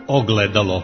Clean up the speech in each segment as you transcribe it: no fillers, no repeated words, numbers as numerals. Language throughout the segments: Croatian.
Ogledalo.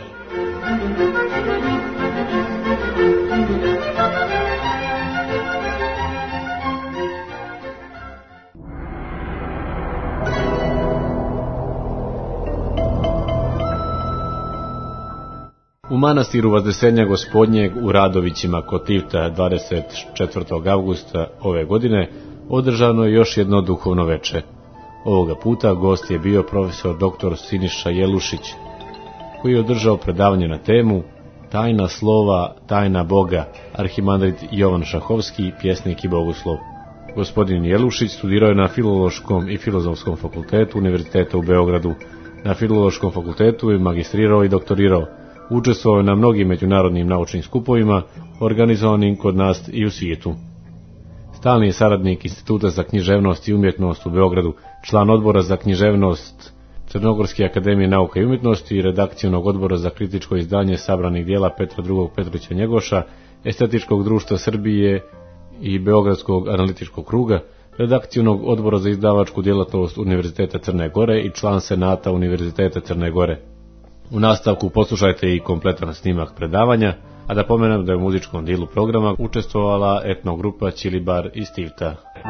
U manastiru Vaznesenja Gospodnjeg u Radovićima kod Tivta 24. avgusta ove godine održano je još jedno duhovno veče. Ovoga puta gost je bio profesor dr. Siniša Jelušić, koji je održao predavanje na temu Tajna slova, tajna Boga, arhimandrit Jovan Šahovski, pjesnik i bogoslov. Gospodin Jelušić studirao je na Filološkom i Filozofskom fakultetu Univerziteta u Beogradu. Na Filološkom fakultetu je magistrirao i doktorirao. Učestvovao je na mnogim međunarodnim naučnim skupovima, organizovanim kod nas i u svijetu. Stalni je saradnik Instituta za književnost i umjetnost u Beogradu, član odbora za književnost Crnogorske akademije nauka i umjetnosti i redakcionog odbora za kritičko izdanje sabranih dijela Petra II. Petrovića Njegoša, Estetičkog društva Srbije i Beogradskog analitičkog kruga, redakcionog odbora za izdavačku djelatnost Univerziteta Crne Gore i član Senata Univerziteta Crne Gore. U nastavku poslušajte i kompletan snimak predavanja, a da pomenem da je u muzičkom dijelu programa učestvovala etnogrupa Ćilibar iz Tivta.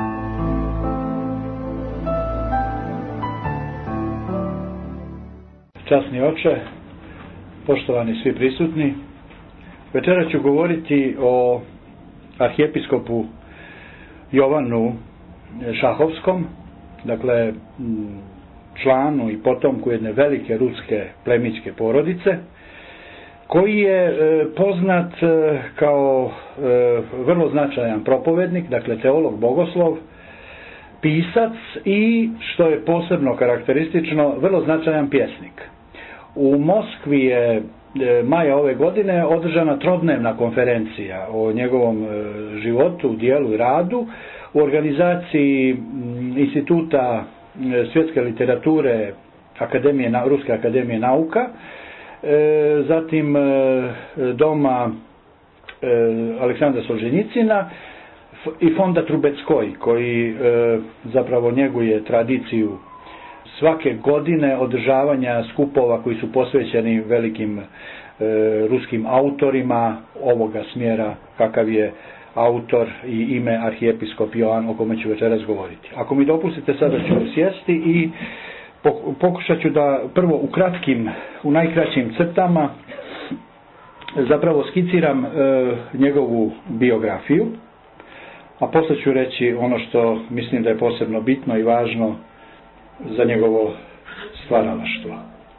Časni oče, poštovani svi prisutni, večera ću govoriti o arhijepiskopu Jovanu Šahovskom, dakle članu i potomku jedne velike ruske plemićke porodice, koji je poznat kao vrlo značajan propovednik, dakle teolog, bogoslov, pisac i, što je posebno karakteristično, vrlo značajan pjesnik. U Moskvi je maja ove godine održana trodnevna konferencija o njegovom životu, dijelu i radu u organizaciji Instituta svjetske literature Ruske akademije nauka, zatim doma Aleksandra Solženjicina i fonda Trubeckoj, koji zapravo njeguje tradiciju svake godine održavanja skupova koji su posvećeni velikim ruskim autorima ovoga smjera, kakav je autor i ime arhijepiskop Jovan, o kome ću večeras govoriti. Ako mi dopustite, sada ću sjesti i pokušat ću da prvo u najkraćim crtama zapravo skiciram njegovu biografiju, a poslije ću reći ono što mislim da je posebno bitno i važno za njegovo stvaralaštvo.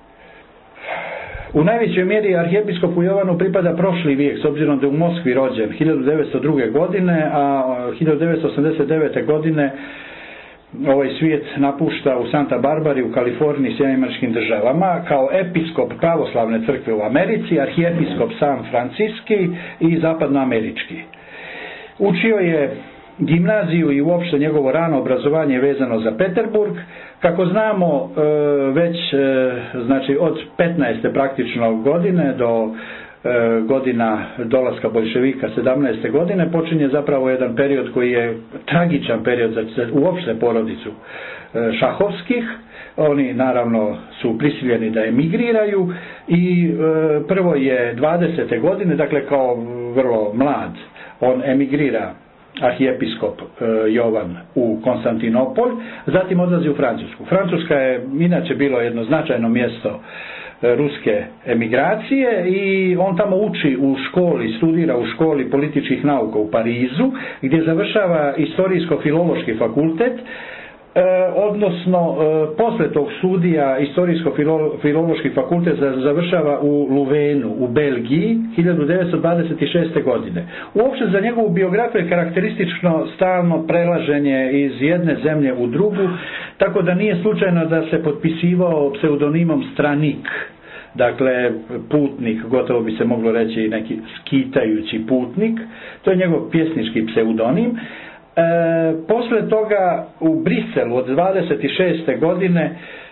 U najvećoj mjeri arhijepiskopu Jovanu pripada prošli vijek, s obzirom da je u Moskvi rođen 1902. godine, a 1989. godine ovaj svijet napušta u Santa Barbari u Kaliforniji, Sjedinjenim Američkim Državama, kao episkop pravoslavne crkve u Americi, arhijepiskop San Franciski i zapadnoamerički. Učio je gimnaziju i uopšte njegovo rano obrazovanje je vezano za Peterburg. Kako znamo, već znači od 15. praktično godine do godina dolaska boljševika 17. godine počinje zapravo jedan period koji je tragičan period za uopšte porodicu Šahovskih. Oni naravno su prisiljeni da emigriraju i prvo je 20. godine, dakle kao vrlo mlad, on emigrira, arhijepiskop Jovan, u Konstantinopolj, zatim odlazi u Francusku. Francuska je inače bilo jedno značajno mjesto ruske emigracije i on tamo uči u školi, studira u školi političkih nauka u Parizu, gdje završava istorijsko-filološki fakultet, odnosno posle tog studija istorijsko-filološki fakultet završava u Luvenu u Belgiji 1926. godine. Uopšte za njegovu biografiju je karakteristično stalno prelaženje iz jedne zemlje u drugu, tako da nije slučajno da se potpisivao pseudonimom Stranik, dakle putnik, gotovo bi se moglo reći neki skitajući putnik, to je njegov pjesnički pseudonim. Posle toga u Briselu od 26. godine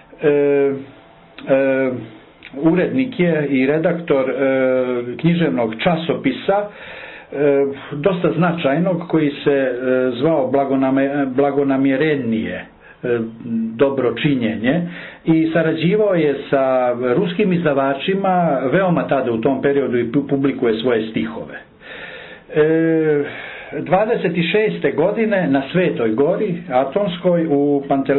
urednik je i redaktor književnog časopisa dosta značajnog koji se zvao Blagonamjerenije dobročinjenje i sarađivao je sa ruskim izdavačima, veoma tada u tom periodu i publikuje svoje stihove. 26. godine na Svetoj gori Atonskoj u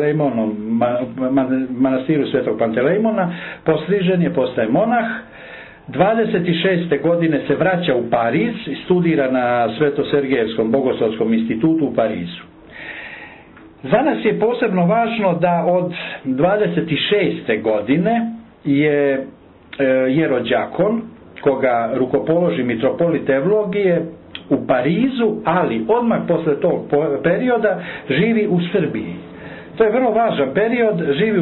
manastiru Svetog Pantelejmona postrižen je, postaje monah. 26. godine se vraća u Pariz i studira na Sveto-Sergejevskom bogoslovskom institutu u Parizu. Za nas je posebno važno da od 26. godine je jerodjakon, koga rukopoloži mitropolit Evlogije, u Parizu, ali odmah posle tog perioda živi u Srbiji. To je vrlo važan period, živi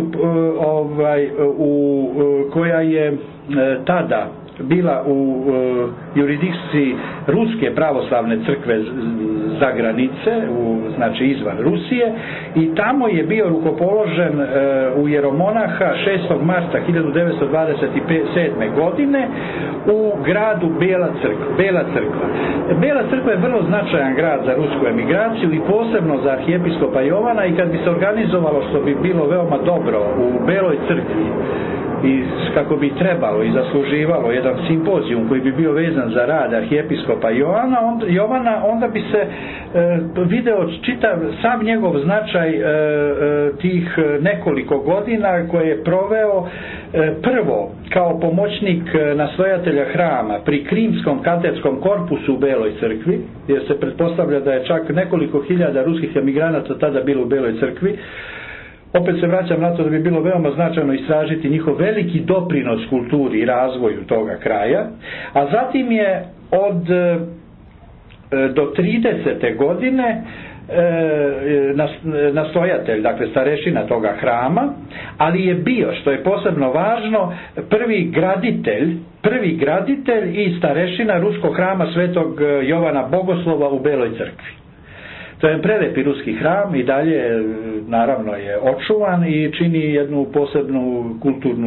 koja je tada bila u jurisdikciji Ruske pravoslavne crkve za granice, znači izvan Rusije, i tamo je bio rukopoložen u jeromonaha 6. marta 1927. godine u gradu Bela Crkva. Bela Crkva je vrlo značajan grad za rusku emigraciju i posebno za arhijepiskopa Jovana, i kad bi se organizovalo, što bi bilo veoma dobro, u Beloj Crkvi i kako bi trebalo i zasluživalo jedan simpozijum koji bi bio vezan za rad arhijepiskopa Jovana, onda bi se video čitav sam njegov značaj tih nekoliko godina koje je proveo prvo kao pomoćnik nastojatelja hrama pri Krimskom katedrskom korpusu u Beloj Crkvi, jer se pretpostavlja da je čak nekoliko hiljada ruskih emigranata tada bilo u Beloj Crkvi. Opet se vraćam na to da bi bilo veoma značajno istražiti njihov veliki doprinos kulturi i razvoju toga kraja, a zatim je do 30. godine nastojatelj, dakle starešina toga hrama, ali je bio, što je posebno važno, prvi graditelj i starešina ruskog hrama Svetog Jovana Bogoslova u Beloj Crkvi. To je prelepi ruski hram i dalje naravno je očuvan i čini jednu posebnu kulturnu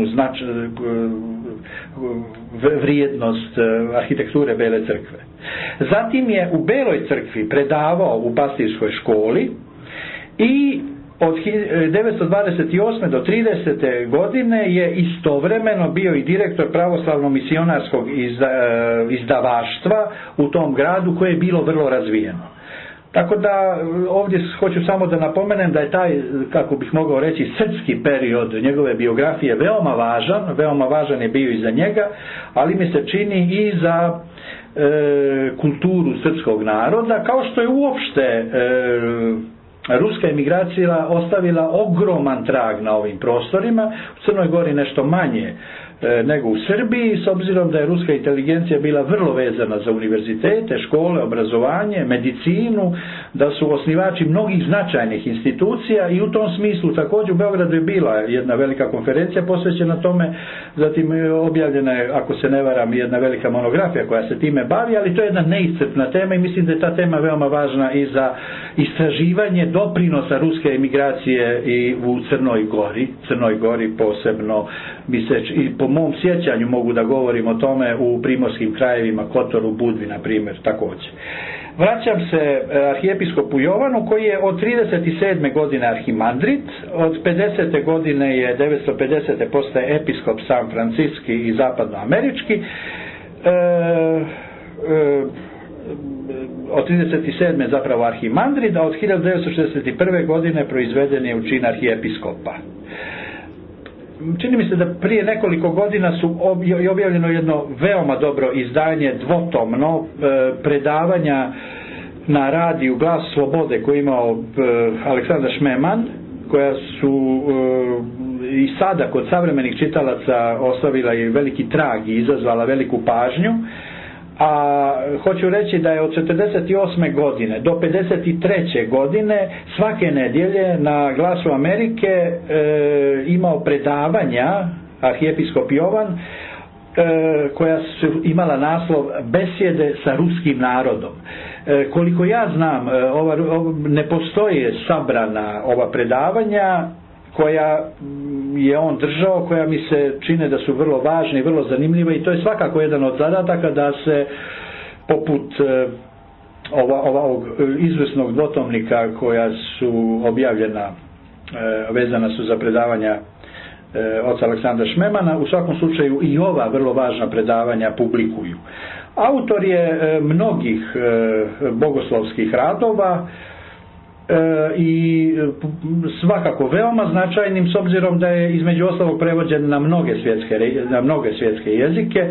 vrijednost arhitekture Bele Crkve. Zatim je u Beloj Crkvi predavao u pastirskoj školi i od 1928. do 30. godine je istovremeno bio i direktor pravoslavno-misionarskog izdavaštva u tom gradu koje je bilo vrlo razvijeno. Tako da ovdje hoću samo da napomenem da je taj, kako bih mogao reći, srpski period njegove biografije veoma važan je bio i za njega, ali mi se čini i za kulturu srpskog naroda, kao što je uopšte ruska emigracija ostavila ogroman trag na ovim prostorima, u Crnoj Gori nešto manje nego u Srbiji, s obzirom da je ruska inteligencija bila vrlo vezana za univerzitete, škole, obrazovanje, medicinu, da su osnivači mnogih značajnih institucija i u tom smislu također u Beogradu je bila jedna velika konferencija posvećena tome, zatim objavljena je, ako se ne varam, jedna velika monografija koja se time bavi, ali to je jedna neiscrpna tema i mislim da je ta tema veoma važna i za istraživanje doprinosa ruske emigracije i u Crnoj Gori posebno, i po mom sjećanju mogu da govorim o tome u primorskim krajevima, Kotoru, Budvi na primjer također. Vraćam se arhijepiskopu Jovanu koji je od 37. godine arhimandrit, od 50. godine je 950. postaje episkop San Franciski i zapadnoamerički, od 37. zapravo arhimandrit, a od 1961. godine proizveden je u čin arhijepiskopa. Čini mi se da prije nekoliko godina su objavljeno jedno veoma dobro izdanje, dvotomno, predavanja na radiju Glas slobode koji je imao Aleksandar Šmeman, koja su i sada kod savremenih čitalaca ostavila i veliki trag i izazvala veliku pažnju. A hoću reći da je od 48. godine do 53. godine svake nedjelje na Glasu Amerike imao predavanja arhijepiskop Jovan koja su imala naslov Besjede sa ruskim narodom. Koliko ja znam, ne postoje sabrana ova predavanja koja je on držao, koja mi se čine da su vrlo važne i vrlo zanimljive i to je svakako jedan od zadataka da se poput ovog izvrsnog dvotomnika koja su objavljena vezana su za predavanja oca Aleksandra Šmemana. U svakom slučaju i ova vrlo važna predavanja publikuju. Autor je mnogih bogoslovskih radova i svakako veoma značajnim, s obzirom da je između ostalog prevođen na mnoge svjetske jezike.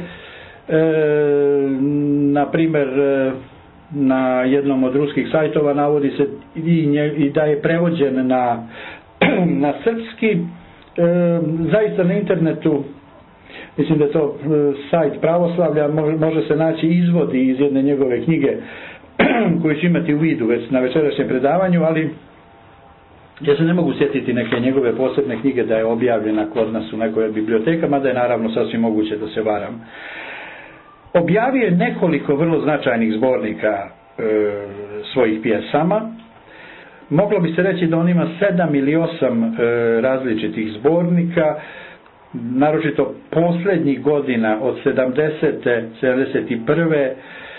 Na primjer, na jednom od ruskih sajtova navodi se i da je prevođen na srpski. Zaista na internetu, mislim da je to sajt pravoslavlja, može se naći izvodi iz jedne njegove knjige koju ću imati u vidu već na večerašnjem predavanju, ali ja se ne mogu sjetiti neke njegove posebne knjige da je objavljena kod nas u nekoj od biblioteka, mada je naravno sasvim moguće da se varam. Objavio je nekoliko vrlo značajnih zbornika svojih pjesama. Moglo bi se reći da on ima 7 ili 8 različitih zbornika, naročito posljednjih godina od 70. 71.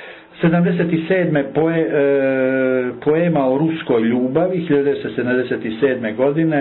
77. Poema o ruskoj ljubavi 1977. godine,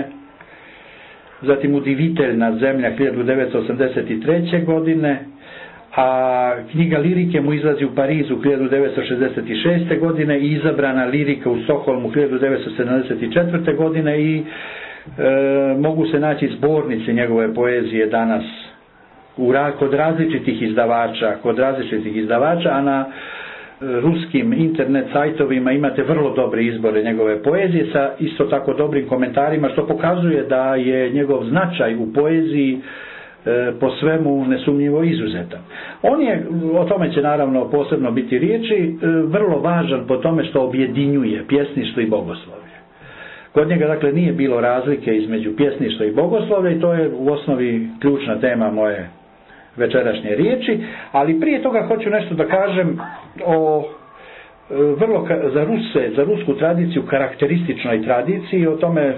zatim Udiviteljna zemlja 1983. godine, a knjiga lirike mu izlazi u Parizu 1966. godine i Izabrana lirika u Stokholmu 1974. godine i mogu se naći zbornice njegove poezije danas kod različitih izdavača, a na ruskim internet sajtovima imate vrlo dobre izbore njegove poezije sa isto tako dobrim komentarima, što pokazuje da je njegov značaj u poeziji po svemu nesumnjivo izuzetan. On je, o tome će naravno posebno biti riječi, vrlo važan po tome što objedinjuje pjesništvo i bogoslovlje. Kod njega dakle nije bilo razlike između pjesništva i bogoslovlja i to je u osnovi ključna tema moje večerašnje riječi, ali prije toga hoću nešto da kažem o vrlo za rusku tradiciju karakterističnoj tradiciji. O tome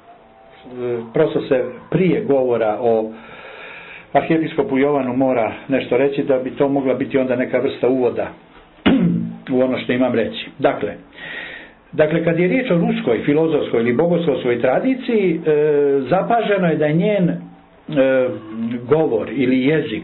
prosto se prije govora o arhijepiskopu Jovanu mora nešto reći, da bi to mogla biti onda neka vrsta uvoda u ono što imam reći. Dakle, kad je riječ o ruskoj filozofskoj ili bogoslovskoj tradiciji, zapaženo je da je njen govor ili jezik,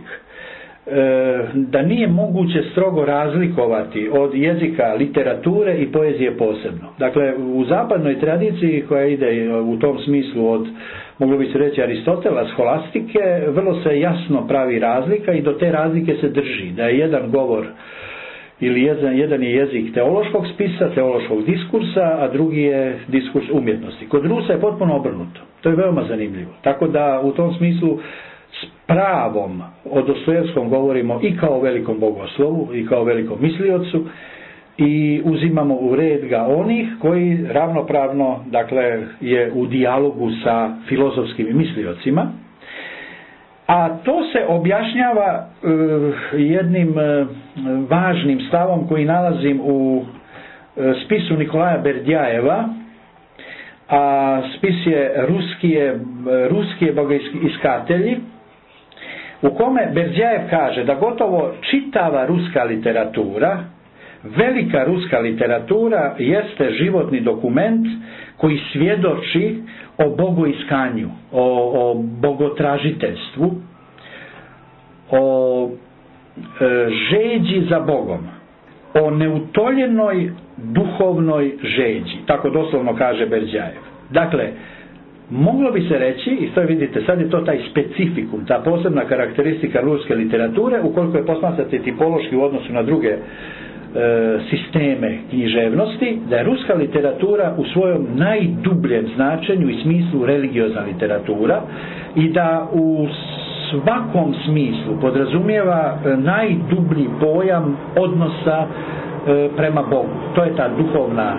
da nije moguće strogo razlikovati od jezika literature i poezije posebno. Dakle, u zapadnoj tradiciji koja ide u tom smislu od, moglo bi se reći, Aristotela, skolastike, vrlo se jasno pravi razlika i do te razlike se drži. Da je jedan govor ili jedan je jezik teološkog spisa, teološkog diskursa, a drugi je diskurs umjetnosti. Kod Rusa je potpuno obrnuto. To je veoma zanimljivo. Tako da u tom smislu s pravom o Dostojevskom govorimo i kao velikom bogoslovu i kao velikom misliocu i uzimamo u red ga onih koji ravnopravno, dakle, je u dijalogu sa filozofskim misliocima. A to se objašnjava jednim važnim stavom koji nalazim u spisu Nikolaja Berdjajeva, a spis je Ruskije bogoiskatelji, u kome Berdjajev kaže da gotovo čitava ruska literatura, velika ruska literatura, jeste životni dokument koji svjedoči o bogoiskanju, o bogotražiteljstvu, o žeđi za Bogom, o neutoljenoj duhovnoj žeđi, tako doslovno kaže Berdjajev. Dakle, moglo bi se reći, i to vidite, sad je to taj specifikum, ta posebna karakteristika ruske literature, ukoliko je posmatrate tipološki u odnosu na druge sisteme književnosti, da je ruska literatura u svojom najdubljem značenju i smislu religiozna literatura i da u svakom smislu podrazumijeva najdublji pojam odnosa prema Bogu. To je ta duhovna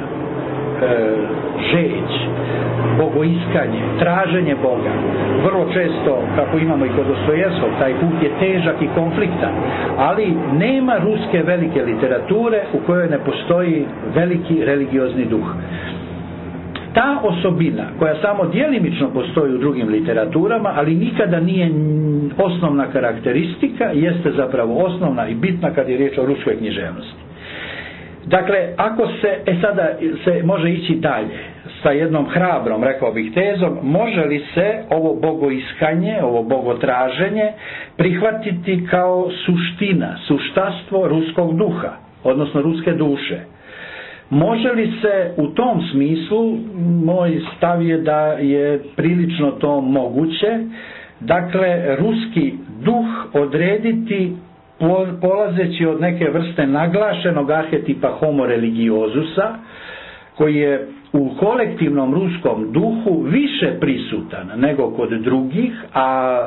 žeđ, bogoiskanje, traženje Boga. Vrlo često, kako imamo i kod Dostojevskog, taj put je težak i konfliktan, ali nema ruske velike literature u kojoj ne postoji veliki religiozni duh. Ta osobina, koja samo djelimično postoji u drugim literaturama, ali nikada nije osnovna karakteristika, jeste zapravo osnovna i bitna kad je riječ o ruskoj književnosti. Dakle, ako se, sada se može ići dalje sa jednom hrabrom, rekao bih, tezom, može li se ovo bogoiskanje, ovo bogotraženje prihvatiti kao suština, suštastvo ruskog duha, odnosno ruske duše. Može li se u tom smislu, moj stav je da je prilično to moguće, dakle, ruski duh odrediti polazeći od neke vrste naglašenog arhetipa homo religiozusa, koji je u kolektivnom ruskom duhu više prisutan nego kod drugih, a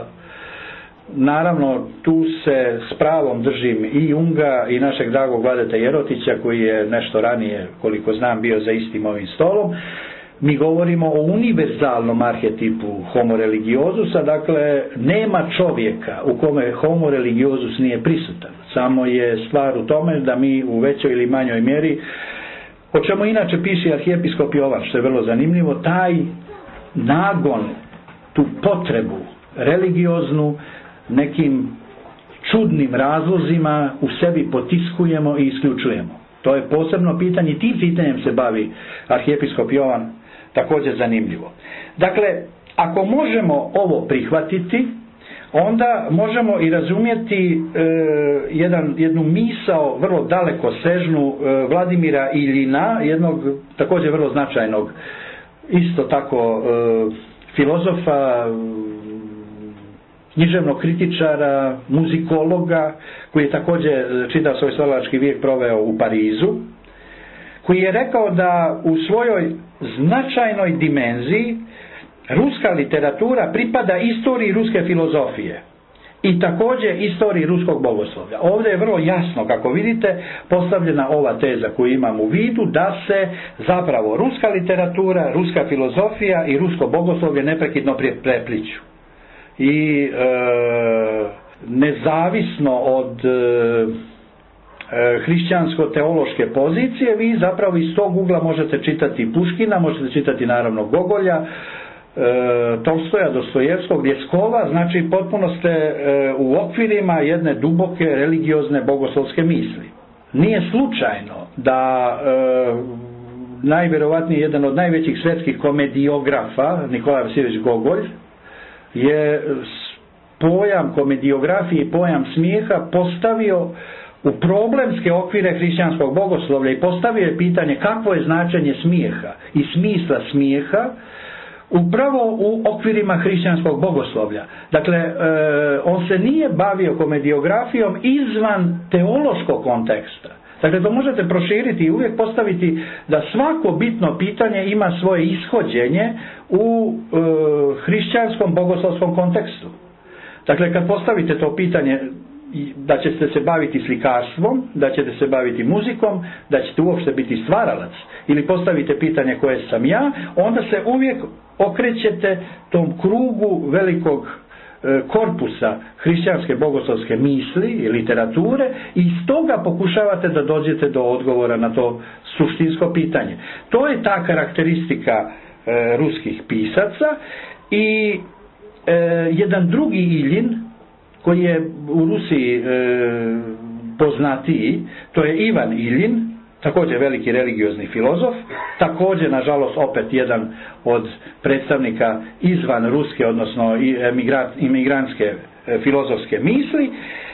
naravno tu se s pravom držim i Junga i našeg dragog Vladeta Jerotića, koji je nešto ranije, koliko znam, bio za istim ovim stolom. Mi govorimo o univerzalnom arhetipu homo religiozusa, dakle nema čovjeka u kome homo religiozus nije prisutan. Samo je stvar u tome da mi u većoj ili manjoj mjeri, o čemu inače piše arhijepiskop Jovan, što je vrlo zanimljivo, taj nagon, tu potrebu religioznu nekim čudnim razlozima u sebi potiskujemo i isključujemo. To je posebno pitanje, tim pitanjem se bavi arhijepiskop Jovan, također zanimljivo. Dakle, ako možemo ovo prihvatiti, onda možemo i razumjeti jednu misao vrlo dalekosežnu Vladimira Iljina, jednog također vrlo značajnog, isto tako filozofa, književnog kritičara, muzikologa, koji je također čitav svoj stvaralački vijek proveo u Parizu, koji je rekao da u svojoj značajnoj dimenziji ruska literatura pripada istoriji ruske filozofije i također istoriji ruskog bogoslovlja. Ovdje je vrlo jasno, kako vidite, postavljena ova teza koju imam u vidu, da se zapravo ruska literatura, ruska filozofija i rusko bogoslovlje neprekidno prepliću. I nezavisno od hrišćansko-teološke pozicije, vi zapravo iz tog ugla možete čitati Puškina, možete čitati naravno Gogolja, Tolstoja, Dostojevskog, Ljeskova, znači potpuno ste u okvirima jedne duboke religiozne bogoslovske misli. Nije slučajno da najvjerovatnije jedan od najvećih svjetskih komediografa, Nikolaj Vasiljević Gogolj, je pojam komediografije i pojam smijeha postavio u problemske okvire hrišćanskog bogoslovlja i postavio je pitanje kakvo je značenje smijeha i smisla smijeha upravo u okvirima hrišćanskog bogoslovlja. Dakle, on se nije bavio komediografijom izvan teološkog konteksta. Dakle, to možete proširiti i uvijek postaviti da svako bitno pitanje ima svoje ishođenje u hrišćanskom bogoslovskom kontekstu. Dakle, kad postavite to pitanje da ćete se baviti slikarstvom, da ćete se baviti muzikom, da ćete uopšte biti stvaralac, ili postavite pitanje koje sam ja, onda se uvijek okrećete tom krugu velikog korpusa hrišćanske bogoslovske misli i literature i iz toga pokušavate da dođete do odgovora na to suštinsko pitanje. To je ta karakteristika ruskih pisaca i jedan drugi Iljin koji je u Rusiji poznatiji, to je Ivan Iljin, također veliki religiozni filozof, također nažalost opet jedan od predstavnika izvan ruske, odnosno imigrantske filozofske misli,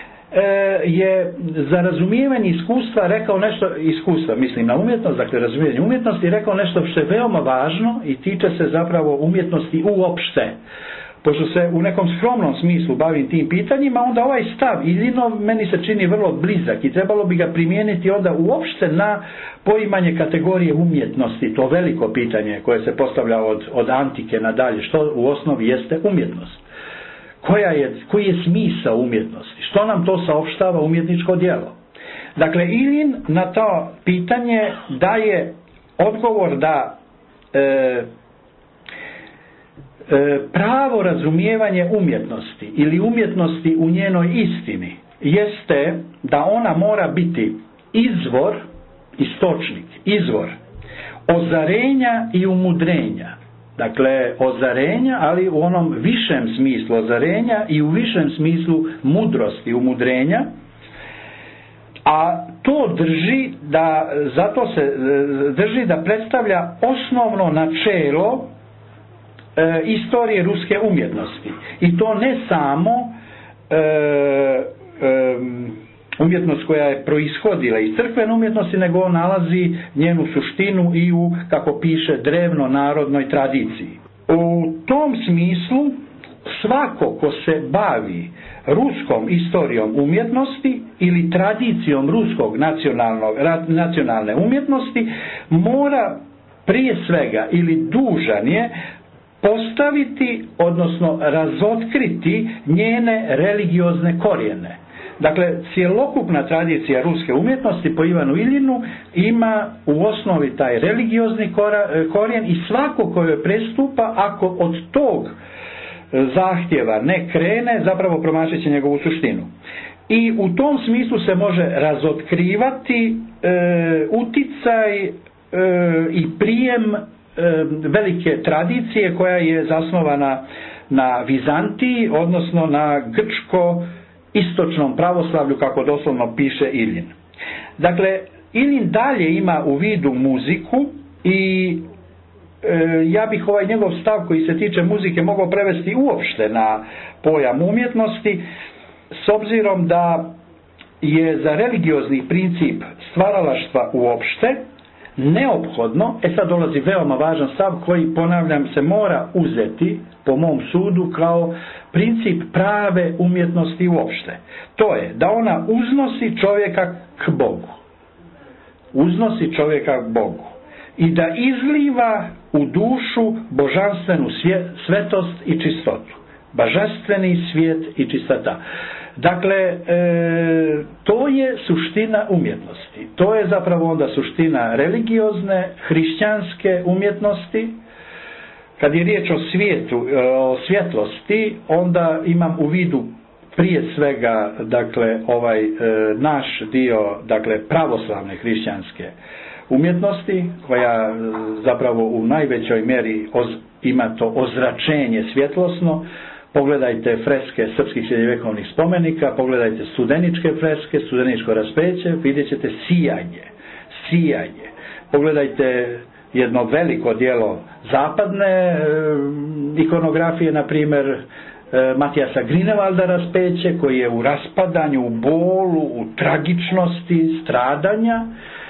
je za razumijevanje iskustva rekao nešto, iskustva mislim na umjetnost, dakle razumijevanje umjetnosti, rekao nešto što je veoma važno i tiče se zapravo umjetnosti uopšte. Pošto se u nekom skromnom smislu bavim tim pitanjima, onda ovaj stav Iljinov meni se čini vrlo blizak i trebalo bi ga primijeniti onda uopšte na poimanje kategorije umjetnosti, to veliko pitanje koje se postavlja od antike nadalje, što u osnovi jeste umjetnost. Koji je smisao umjetnosti? Što nam to saopštava umjetničko djelo? Dakle, Iljin na to pitanje daje odgovor da pravo razumijevanje umjetnosti ili umjetnosti u njenoj istini jeste da ona mora biti izvor, istočnik, izvor ozarenja i umudrenja. Dakle, ozarenja, ali u onom višem smislu ozarenja i u višem smislu mudrosti, umudrenja. A to drži da, zato se drži da predstavlja osnovno načelo istorije ruske umjetnosti. I to ne samo umjetnost koja je proishodila iz crkvene umjetnosti, nego on nalazi njenu suštinu i u, kako piše, drevno narodnoj tradiciji. U tom smislu svako ko se bavi ruskom istorijom umjetnosti ili tradicijom ruskog nacionalne umjetnosti mora prije svega ili dužan je postaviti, odnosno razotkriti njene religiozne korijene. Dakle, cjelokupna tradicija ruske umjetnosti po Ivanu Iljinu ima u osnovi taj religiozni korijen i svako ko joj prestupa, ako od tog zahtjeva ne krene, zapravo promašit će njegovu suštinu. I u tom smislu se može razotkrivati uticaj i prijem velike tradicije koja je zasnovana na Vizantiji, odnosno na grčko-istočnom pravoslavlju, kako doslovno piše Iljin. Dakle, Iljin dalje ima u vidu muziku i ja bih ovaj njegov stav koji se tiče muzike mogao prevesti uopšte na pojam umjetnosti, s obzirom da je za religiozni princip stvaralaštva uopšte neophodno, sad dolazi veoma važan stav koji, ponavljam, se mora uzeti po mom sudu kao princip prave umjetnosti uopšte. To je da ona uznosi čovjeka k Bogu. Uznosi čovjeka k Bogu. I da izliva u dušu božanstvenu svetost i čistotu. Božanstveni svijet i čistota. Dakle, to je suština umjetnosti. To je zapravo onda suština religiozne, hrišćanske umjetnosti. Kad je riječ o svijetu, o svjetlosti, onda imam u vidu prije svega, dakle, ovaj naš dio, dakle, pravoslavne hrišćanske umjetnosti, koja zapravo u najvećoj mjeri ima to ozračenje svjetlosno. Pogledajte freske srpskih srednjovjekovnih spomenika, pogledajte studeničke freske, studeničko raspeće, vidjet ćete sijanje. Pogledajte jedno veliko djelo zapadne ikonografije, na primjer Matijasa Grinevalda raspeće, koji je u raspadanju, u bolu, u tragičnosti, stradanja,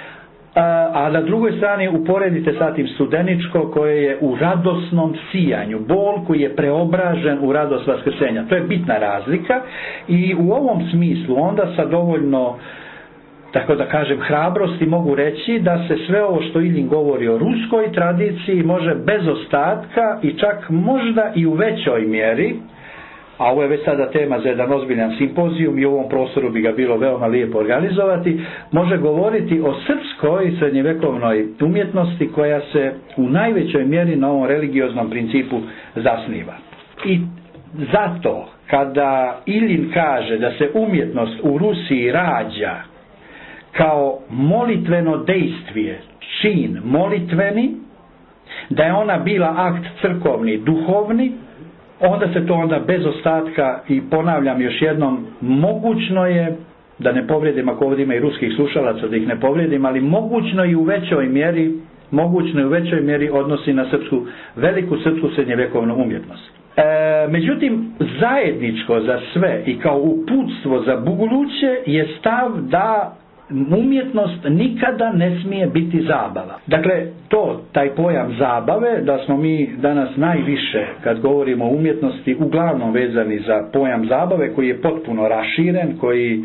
a na drugoj strani uporedite sa tim studeničko koje je u radosnom sijanju, bol koji je preobražen u radost vaskrsenja. To je bitna razlika i u ovom smislu onda sa dovoljno, tako da kažem, hrabrosti mogu reći da se sve ovo što Iljin govori o ruskoj tradiciji može bez ostatka i čak možda i u većoj mjeri, a ovo je već sada tema za jedan ozbiljan simpozijum i u ovom prostoru bi ga bilo veoma lijepo organizovati, može govoriti o srpskoj srednjevekovnoj umjetnosti koja se u najvećoj mjeri na ovom religioznom principu zasniva. I zato kada Iljin kaže da se umjetnost u Rusiji rađa kao molitveno dejstvije, čin molitveni, da je ona bila akt crkovni, duhovni, onda se to onda bez ostatka, i ponavljam još jednom, mogućno je, da ne povrijedim ako ovdje ima i ruskih slušalaca da ih ne povrijedim, ali mogućno i u većoj mjeri odnosi na veliku srpsku srednjevjekovnu umjetnost. Međutim, zajedničko za sve i kao uputstvo za buduće je stav da umjetnost nikada ne smije biti zabava. Dakle, taj pojam zabave, da smo mi danas najviše, kad govorimo o umjetnosti, uglavnom vezani za pojam zabave koji je potpuno raširen, koji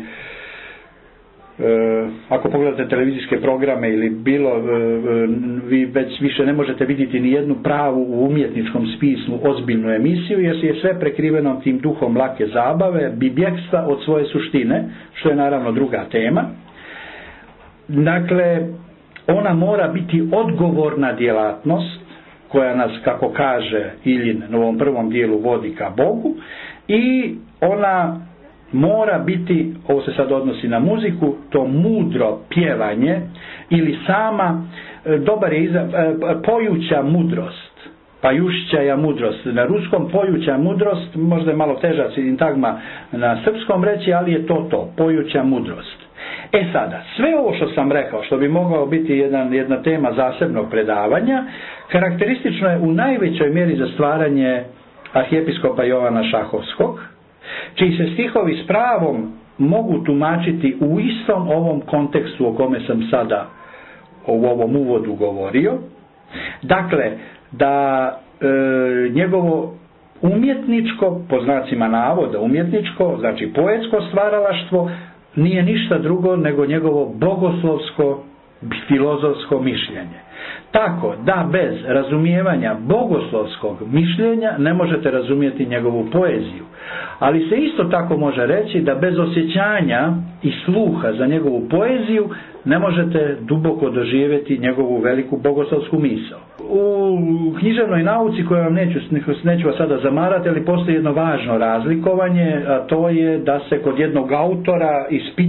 ako pogledate televizijske programe ili vi već više ne možete vidjeti ni jednu pravu u umjetničkom smislu ozbiljnu emisiju, jer je sve prekriveno tim duhom lake zabave, bjegstva od svoje suštine, što je naravno druga tema. Dakle, ona mora biti odgovorna djelatnost koja nas, kako kaže Iljin u ovom prvom dijelu, vodi ka Bogu, i ona mora biti, ovo se sad odnosi na muziku, to mudro pjevanje ili sama, dobar je pojuća mudrost, pajušćaja mudrost. Na ruskom pojuća mudrost, možda je malo teža sintagma na srpskom reći, ali je to, pojuća mudrost. Sada, sve ovo što sam rekao, što bi mogao biti jedna tema zasebnog predavanja, karakteristično je u najvećoj mjeri za stvaranje arhijepiskopa Jovana Šahovskog, čiji se stihovi s pravom mogu tumačiti u istom ovom kontekstu o kome sam sada u ovom uvodu govorio. Dakle, da njegovo umjetničko, po znacima navoda umjetničko, znači poetsko stvaralaštvo, nije ništa drugo nego njegovo bogoslovsko, filozofsko mišljenje. Tako da bez razumijevanja bogoslovskog mišljenja ne možete razumjeti njegovu poeziju. Ali se isto tako može reći da bez osjećanja i sluha za njegovu poeziju ne možete duboko doživjeti njegovu veliku bogoslovsku misao. U književnoj nauci, koju vam neću vas sada zamarati, ali postoji jedno važno razlikovanje, a to je da se kod jednog autora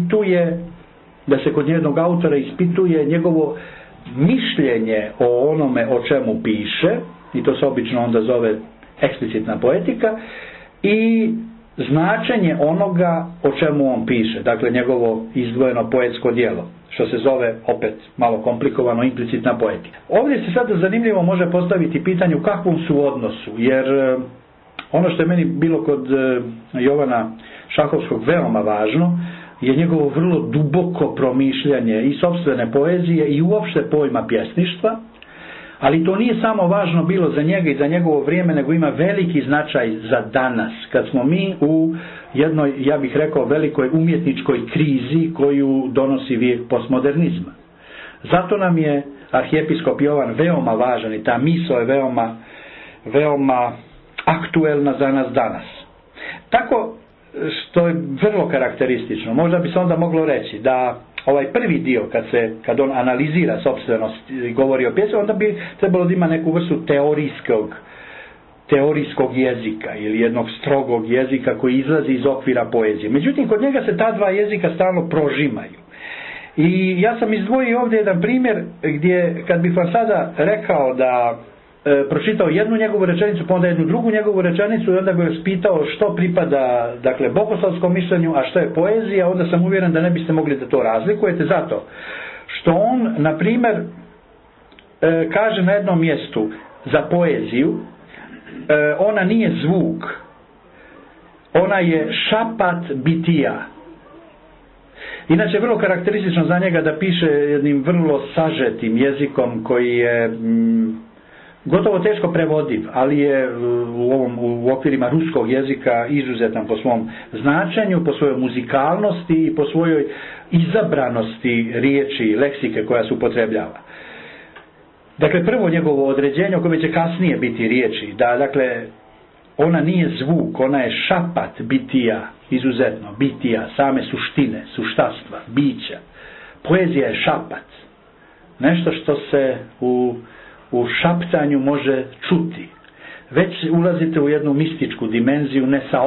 ispituje njegovo mišljenje o onome o čemu piše, i to se obično onda zove eksplicitna poetika, i značenje onoga o čemu on piše, dakle njegovo izdvojeno poetsko djelo, što se zove, opet malo komplikovano, implicitna poetika. Ovdje se sada zanimljivo može postaviti pitanje u kakvom su odnosu, jer ono što je meni bilo kod Jovana Šahovskog veoma važno je njegovo vrlo duboko promišljanje i sopstvene poezije i uopšte pojma pjesništva, ali to nije samo važno bilo za njega i za njegovo vrijeme, nego ima veliki značaj za danas, kad smo mi u jednoj, ja bih rekao, velikoj umjetničkoj krizi koju donosi vijek postmodernizma. Zato nam je arhijepiskop Jovan veoma važan i ta misao je veoma aktuelna za nas danas. Tako što je vrlo karakteristično, možda bi se onda moglo reći da ovaj prvi dio, kad on analizira sopstvenost i govori o pjesmi, onda bi trebalo da ima neku vrstu teorijskog jezika ili jednog strogog jezika koji izlazi iz okvira poezije. Međutim, kod njega se ta dva jezika stalno prožimaju. I ja sam izdvojio ovdje jedan primjer gdje, kad bih vam sada rekao da pročitao jednu njegovu rečenicu, pa onda jednu drugu njegovu rečenicu i onda bih vas pitao što pripada, dakle, bogoslovskom mišljenju, a što je poezija, onda sam uvjeren da ne biste mogli da to razlikujete, zato što on, na primjer, kaže na jednom mjestu za poeziju, ona nije zvuk, ona je šapat bitija. Inače, vrlo karakteristično za njega da piše jednim vrlo sažetim jezikom koji je gotovo teško prevodiv, ali je u okvirima ruskog jezika izuzetan po svom značenju, po svojoj muzikalnosti i po svojoj izabranosti riječi, leksike koja se upotrebljava. Dakle, prvo njegovo određenje, o kojem će kasnije biti riječi, da, dakle, ona nije zvuk, ona je šapat bitija, izuzetno, bitija, same suštine, suštastva, bića. Poezija je šapat. Nešto što se u šaptanju može čuti. Već ulazite u jednu mističku dimenziju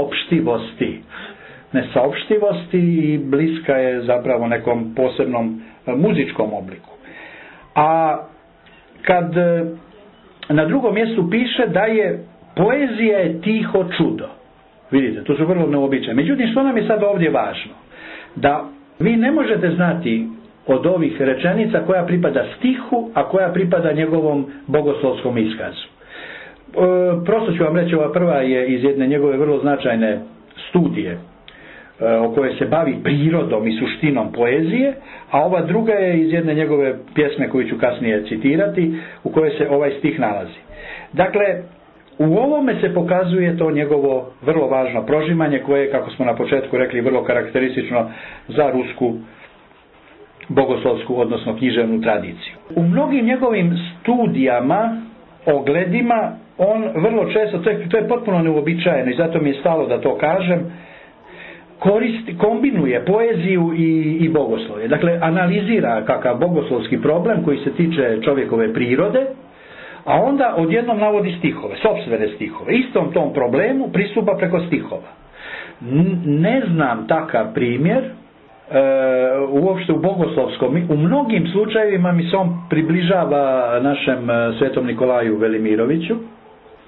nesaopštivosti i bliska je zapravo nekom posebnom muzičkom obliku. A kad na drugom mjestu piše da je poezija je tiho čudo. Vidite, to su vrlo neobičajne. Međutim, što nam je sad ovdje važno? Da vi ne možete znati od ovih rečenica koja pripada stihu, a koja pripada njegovom bogoslovskom iskazu. Prosto ću vam reći, ova prva je iz jedne njegove vrlo značajne studije o kojoj se bavi prirodom i suštinom poezije, a ova druga je iz jedne njegove pjesme koju ću kasnije citirati, u kojoj se ovaj stih nalazi. Dakle, u ovome se pokazuje to njegovo vrlo važno prožimanje koje je, kako smo na početku rekli, vrlo karakteristično za rusku bogoslovsku, odnosno književnu tradiciju. U mnogim njegovim studijama, ogledima, on vrlo često, to je potpuno neuobičajeno i zato mi je stalo da to kažem, kombinuje poeziju i bogoslovje. Dakle, analizira kakav bogoslovski problem koji se tiče čovjekove prirode, a onda odjednom navodi stihove, sopstvene stihove. Istom tom problemu pristupa preko stihova. Ne znam takav primjer uopšte u bogoslovskom. U mnogim slučajevima mi se on približava našem svetom Nikolaju Velimiroviću,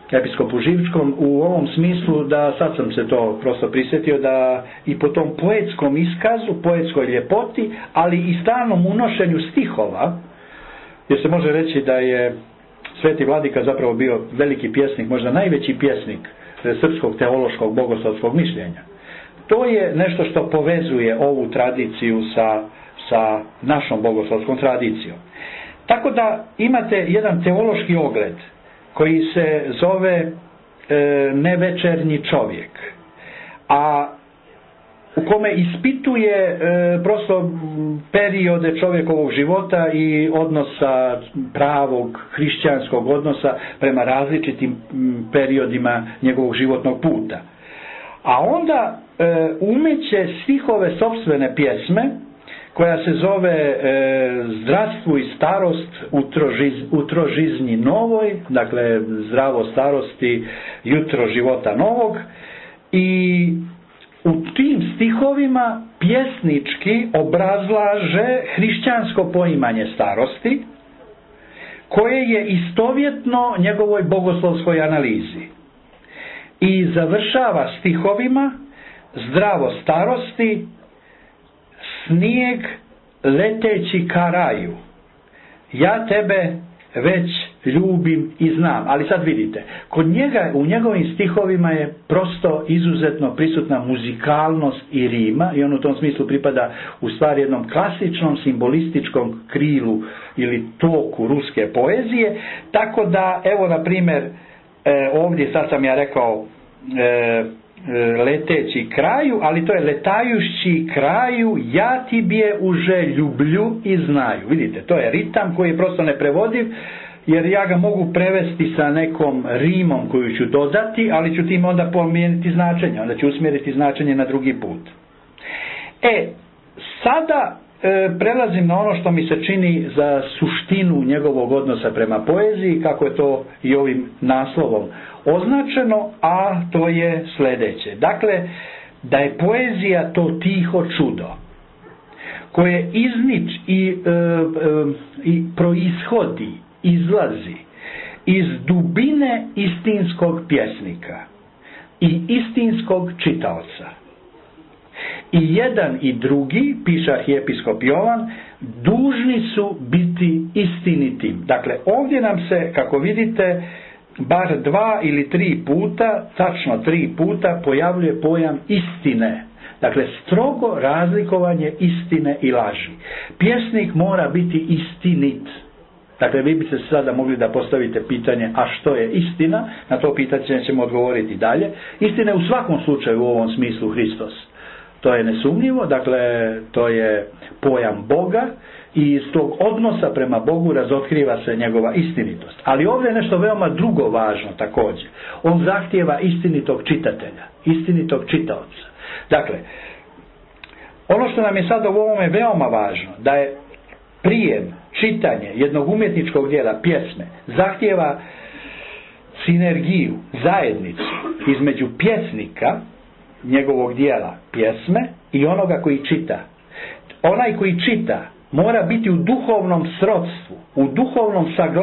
episkopu Živčkom u ovom smislu da, sad sam se to prosto prisjetio, da i po tom poetskom iskazu, poetskoj ljepoti, ali i stalnom unošenju stihova, jer se može reći da je Sveti Vladika zapravo bio veliki pjesnik, možda najveći pjesnik srpskog teološkog bogoslovskog mišljenja. To je nešto što povezuje ovu tradiciju sa našom bogoslovskom tradicijom. Tako da imate jedan teološki ogled koji se zove nevečernji čovjek, a u kome ispituje prosto periode čovjekovog života i odnosa, pravog hrišćanskog odnosa prema različitim periodima njegovog životnog puta. A onda umeće stihove sopstvene pjesme koja se zove Zdravstvu i starost utro žizni novoj, dakle zdravo starosti, jutro života novog, i u tim stihovima pjesnički obrazlaže hrišćansko poimanje starosti, koje je istovjetno njegovoj bogoslovskoj analizi. I završava stihovima zdravo starosti, snijeg leteći ka raju, ja tebe već ljubim i znam. Ali sad vidite, kod njega, u njegovim stihovima je prosto izuzetno prisutna muzikalnost i rima, i on u tom smislu pripada u stvari jednom klasičnom simbolističkom krilu ili toku ruske poezije. Tako da, evo na primjer, ovdje sad sam ja rekao leteći kraju, ali to je letajući kraju, ja ti bje uže ljublju i znaju. Vidite, to je ritam koji je prosto neprevodiv, jer ja ga mogu prevesti sa nekom rimom koju ću dodati, ali ću tim onda promijeniti značenje, onda ću usmjeriti značenje na drugi put. Sada prelazim na ono što mi se čini za suštinu njegovog odnosa prema poeziji, kako je to i ovim naslovom označeno, a to je sljedeće. Dakle, da je poezija to tiho čudo koje iznič i proishodi, izlazi iz dubine istinskog pjesnika i istinskog čitaoca. I jedan i drugi, piše arhijepiskop Jovan, dužni su biti istinitim. Dakle, ovdje nam se, kako vidite, bar 2 ili 3 puta, tačno 3 puta, pojavljuje pojam istine. Dakle, strogo razlikovanje istine i laži. Pjesnik mora biti istinit. Dakle, vi biste sada mogli da postavite pitanje, a što je istina? Na to pitanje ćemo odgovoriti dalje. Istina je u svakom slučaju u ovom smislu Hristos. To je nesumnjivo, dakle, to je pojam Boga i iz tog odnosa prema Bogu razotkriva se njegova istinitost. Ali ovdje je nešto veoma drugo važno također. On zahtijeva istinitog čitatelja, istinitog čitaoca. Dakle, ono što nam je sada u ovome veoma važno, da je prijem, čitanje jednog umjetničkog dijela, pjesme, zahtijeva sinergiju, zajednicu između pjesnika, njegovog dijela, pjesme, i onoga koji čita. Onaj koji čita mora biti u duhovnom srodstvu, u duhovnom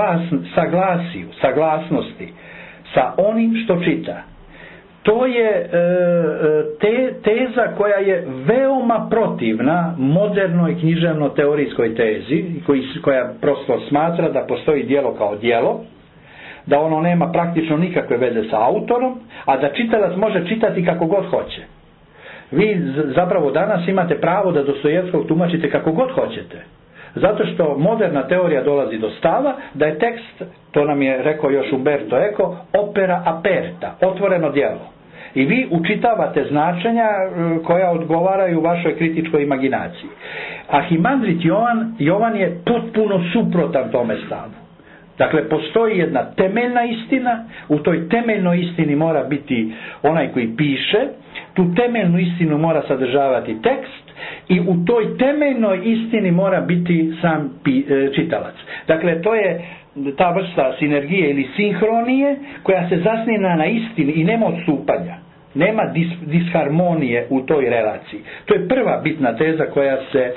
saglasnosti sa onim što čita. To je teza koja je veoma protivna modernoj književno-teorijskoj tezi, koja prosto smatra da postoji djelo kao djelo, da ono nema praktično nikakve veze sa autorom, a da čitalac može čitati kako god hoće. Vi zapravo danas imate pravo da Dostojevskog tumačite kako god hoćete. Zato što moderna teorija dolazi do stava da je tekst, to nam je rekao još Umberto Eco, opera aperta, otvoreno djelo. I vi učitavate značenja koja odgovaraju vašoj kritičkoj imaginaciji. Arhimandrit Jovan je potpuno suprotan tome stavu. Dakle, postoji jedna temeljna istina, u toj temeljnoj istini mora biti onaj koji piše, tu temeljnu istinu mora sadržavati tekst i u toj temeljnoj istini mora biti sam čitalac. Dakle, to je ta vrsta sinergije ili sinhronije koja se zasniva na istini i nema odstupanja. Nema disharmonije u toj relaciji. To je prva bitna teza koja se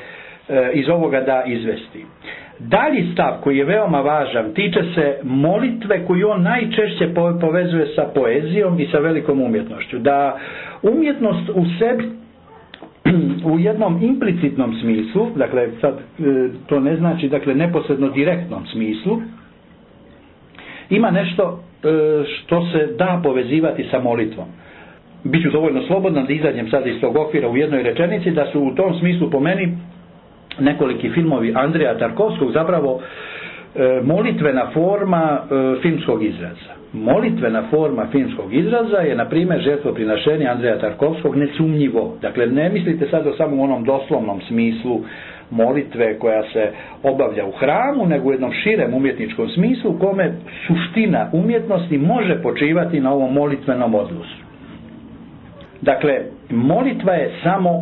iz ovoga da izvesti. Dalji stav koji je veoma važan tiče se molitve koju on najčešće povezuje sa poezijom i sa velikom umjetnošću. Da umjetnost u sebi u jednom implicitnom smislu, dakle sad to ne znači dakle neposredno direktnom smislu, ima nešto što se da povezivati sa molitvom. Biću dovoljno slobodan da izađem sad iz tog okvira u jednoj rečenici da su u tom smislu po meni nekoliki filmovi Andreja Tarkovskog zapravo molitvena forma filmskog izraza. Molitvena forma filmskog izraza je, na primjer, žrtvoprinašenje Andreja Tarkovskog nesumnjivo. Dakle, ne mislite sad o samo u onom doslovnom smislu molitve koja se obavlja u hramu, nego u jednom širem umjetničkom smislu u kome suština umjetnosti može počivati na ovom molitvenom odnosu. Dakle, molitva je samo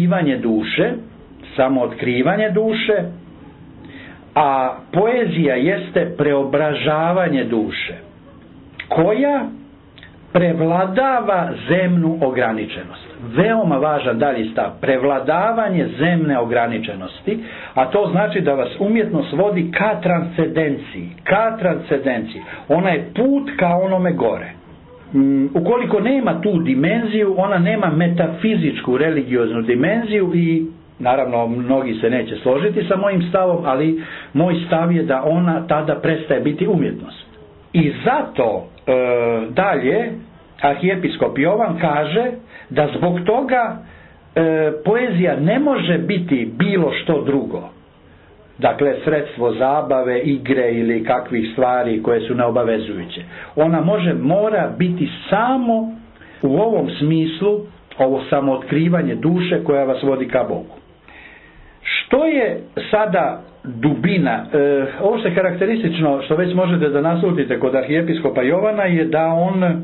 otkrivanje duše, a poezija jeste preobražavanje duše, koja prevladava zemnu ograničenost. Veoma važan dalji stav, prevladavanje zemne ograničenosti, a to znači da vas umjetnost vodi ka transcendenciji. Ona je put ka onome gore. Ukoliko nema tu dimenziju, ona nema metafizičku religioznu dimenziju i naravno mnogi se neće složiti sa mojim stavom, ali moj stav je da ona tada prestaje biti umjetnost. I zato dalje arhijepiskop Jovan kaže da zbog toga poezija ne može biti bilo što drugo. Dakle, sredstvo zabave, igre ili kakvih stvari koje su neobavezujuće. Ona mora biti samo u ovom smislu, ovo samootkrivanje duše koja vas vodi ka Bogu. Što je sada dubina? Ovo što je karakteristično, što već možete da naslutite kod arhijepiskopa Jovana, je da on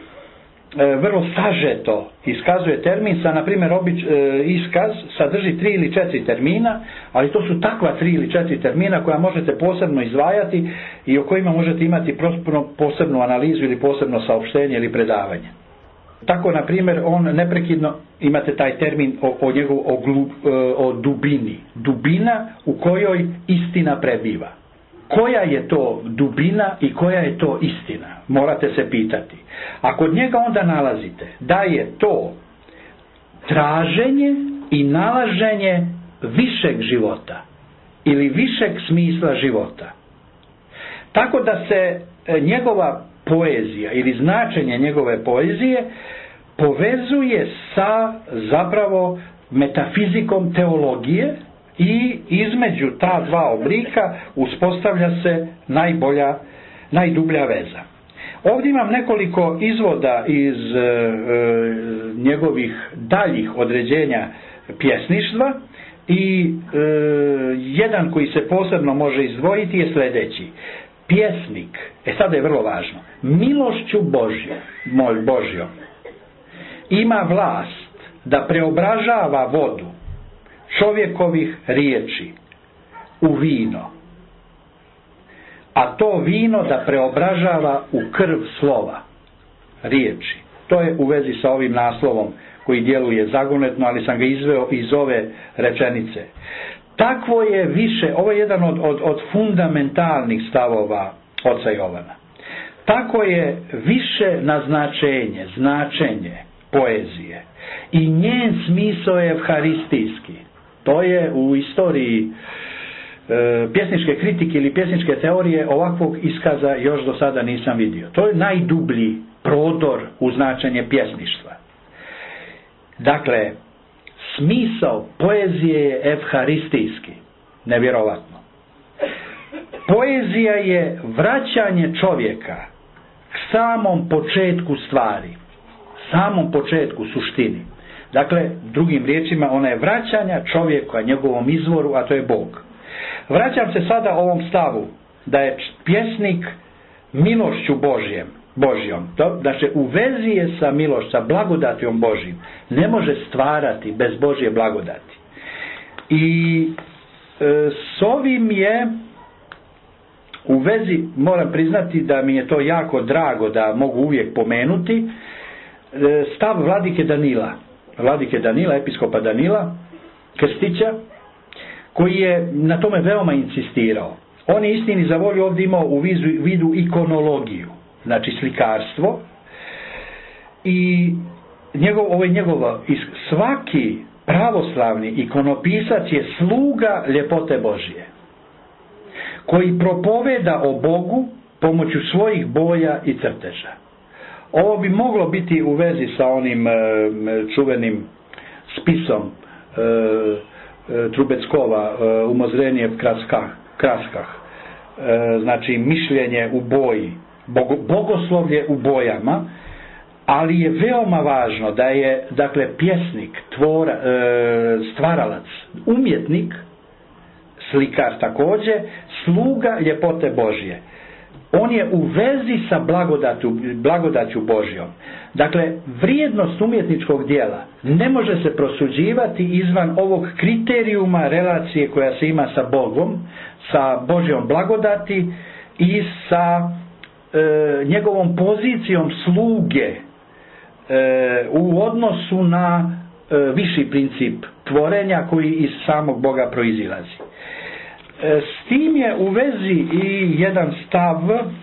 vrlo sažeto iskazuje termin, sa na primjer iskaz sadrži 3 ili 4 termina, ali to su takva 3 ili 4 termina koja možete posebno izdvajati i o kojima možete imati posebnu analizu ili posebno saopštenje ili predavanje. Tako, na primjer, on neprekidno, imate taj termin o dubini. Dubina u kojoj istina prebiva. Koja je to dubina i koja je to istina? Morate se pitati. A kod njega onda nalazite da je to traženje i nalaženje višeg života ili višeg smisla života. Tako da se njegova poezija ili značenje njegove poezije povezuje sa zapravo metafizikom teologije i između ta dva oblika uspostavlja se najdublja veza. Ovdje imam nekoliko izvoda iz njegovih daljih određenja pjesništva i jedan koji se posebno može izdvojiti je sljedeći. Pjesnik, sada je vrlo važno, milošću Božjom ima vlast da preobražava vodu čovjekovih riječi u vino, a to vino da preobražava u krv slova, riječi. To je u vezi sa ovim naslovom koji djeluje zagonetno, ali sam ga izveo iz ove rečenice. Takvo je više, ovo je jedan od fundamentalnih stavova oca Jovana. Tako je više značenje poezije i njen smisao je evharistijski. To je u istoriji pjesničke kritike ili pjesničke teorije ovakvog iskaza još do sada nisam vidio. To je najdublji prodor u značenje pjesništva. Dakle, smisao poezije je evharistijski. Nevjerovatno. Poezija je vraćanje čovjeka k samom početku stvari, samom početku suštini. Dakle, drugim riječima, ona je vraćanja čovjeka njegovom izvoru, a to je Bog. Vraćam se sada ovom stavu da je pjesnik milošću Božjom. Znači, u vezi je sa milošću, sa blagodatijom Božjim. Ne može stvarati bez Božje blagodati. I s ovim je u vezi, moram priznati da mi je to jako drago da mogu uvijek pomenuti, stav Vladike Danila, episkopa Danila Krstića, koji je na tome veoma insistirao. On je istini za volju ovdje imao u vidu ikonologiju, znači slikarstvo, i svaki pravoslavni ikonopisac je sluga ljepote Božje, koji propoveda o Bogu pomoću svojih boja i crteža. Ovo bi moglo biti u vezi sa onim čuvenim spisom Trubeckova, Umozrenje v kraskah, znači mišljenje u boji, bogoslovlje u bojama, ali je veoma važno da je, dakle, pjesnik, stvaralac, umjetnik, slikar također, sluga ljepote Božje. On je u vezi sa blagodaću Božjom. Dakle, vrijednost umjetničkog djela ne može se prosuđivati izvan ovog kriterijuma relacije koja se ima sa Bogom, sa Božjom blagodati i sa njegovom pozicijom sluge u odnosu na viši princip tvorenja koji iz samog Boga proizilazi. S tim je u vezi i jedan stav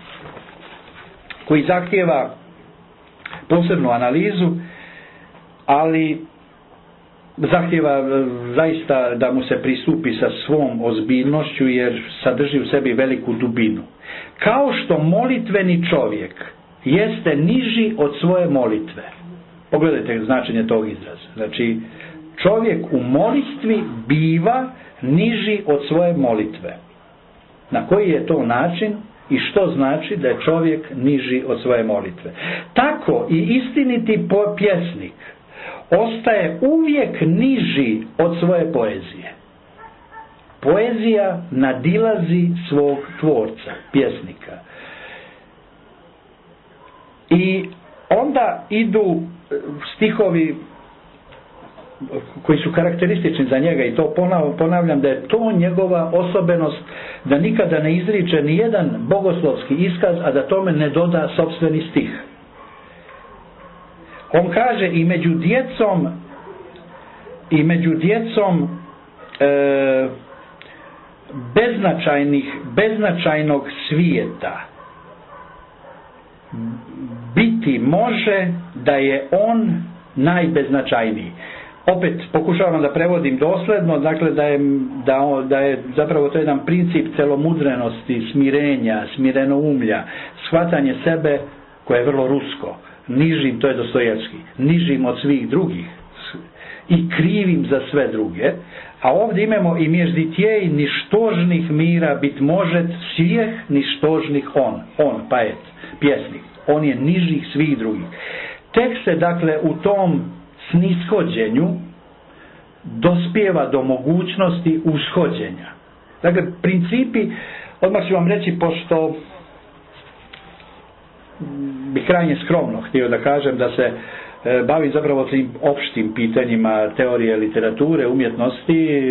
koji zahtijeva posebnu analizu, ali zahtijeva zaista da mu se pristupi sa svom ozbiljnošću, jer sadrži u sebi veliku dubinu. Kao što molitveni čovjek jeste niži od svoje molitve. Pogledajte značenje tog izraza. Znači, čovjek u molitvi biva niži od svoje molitve. Na koji je to način i što znači da je čovjek niži od svoje molitve? Tako i istiniti pjesnik ostaje uvijek niži od svoje poezije. Poezija nadilazi svog tvorca, pjesnika. I onda idu stihovi koji su karakteristični za njega, i to ponavljam da je to njegova osobenost, da nikada ne izriče ni jedan bogoslovski iskaz, a da tome ne doda sopstveni stih. On kaže i među djecom beznačajnog svijeta biti može da je on najbeznačajniji. Opet pokušavam da prevodim dosledno, dakle da je zapravo to jedan princip celomudrenosti, smirenja, smirenoumlja, shvatanje sebe koje je vrlo rusko, nižim, to je Dostojevski, nižim od svih drugih i krivim za sve druge, a ovdje imamo i mježdi tjej ništožnih mira bit možet svijeh ništožnih on, paet, pjesnik, on je nižih svih drugih. Tek se dakle u tom snishođenju dospijeva do mogućnosti ushođenja. Dakle, principi, odmah ću vam reći, pošto bi krajnje skromno htio da kažem da se bavim zapravo tim opštim pitanjima teorije literature, umjetnosti,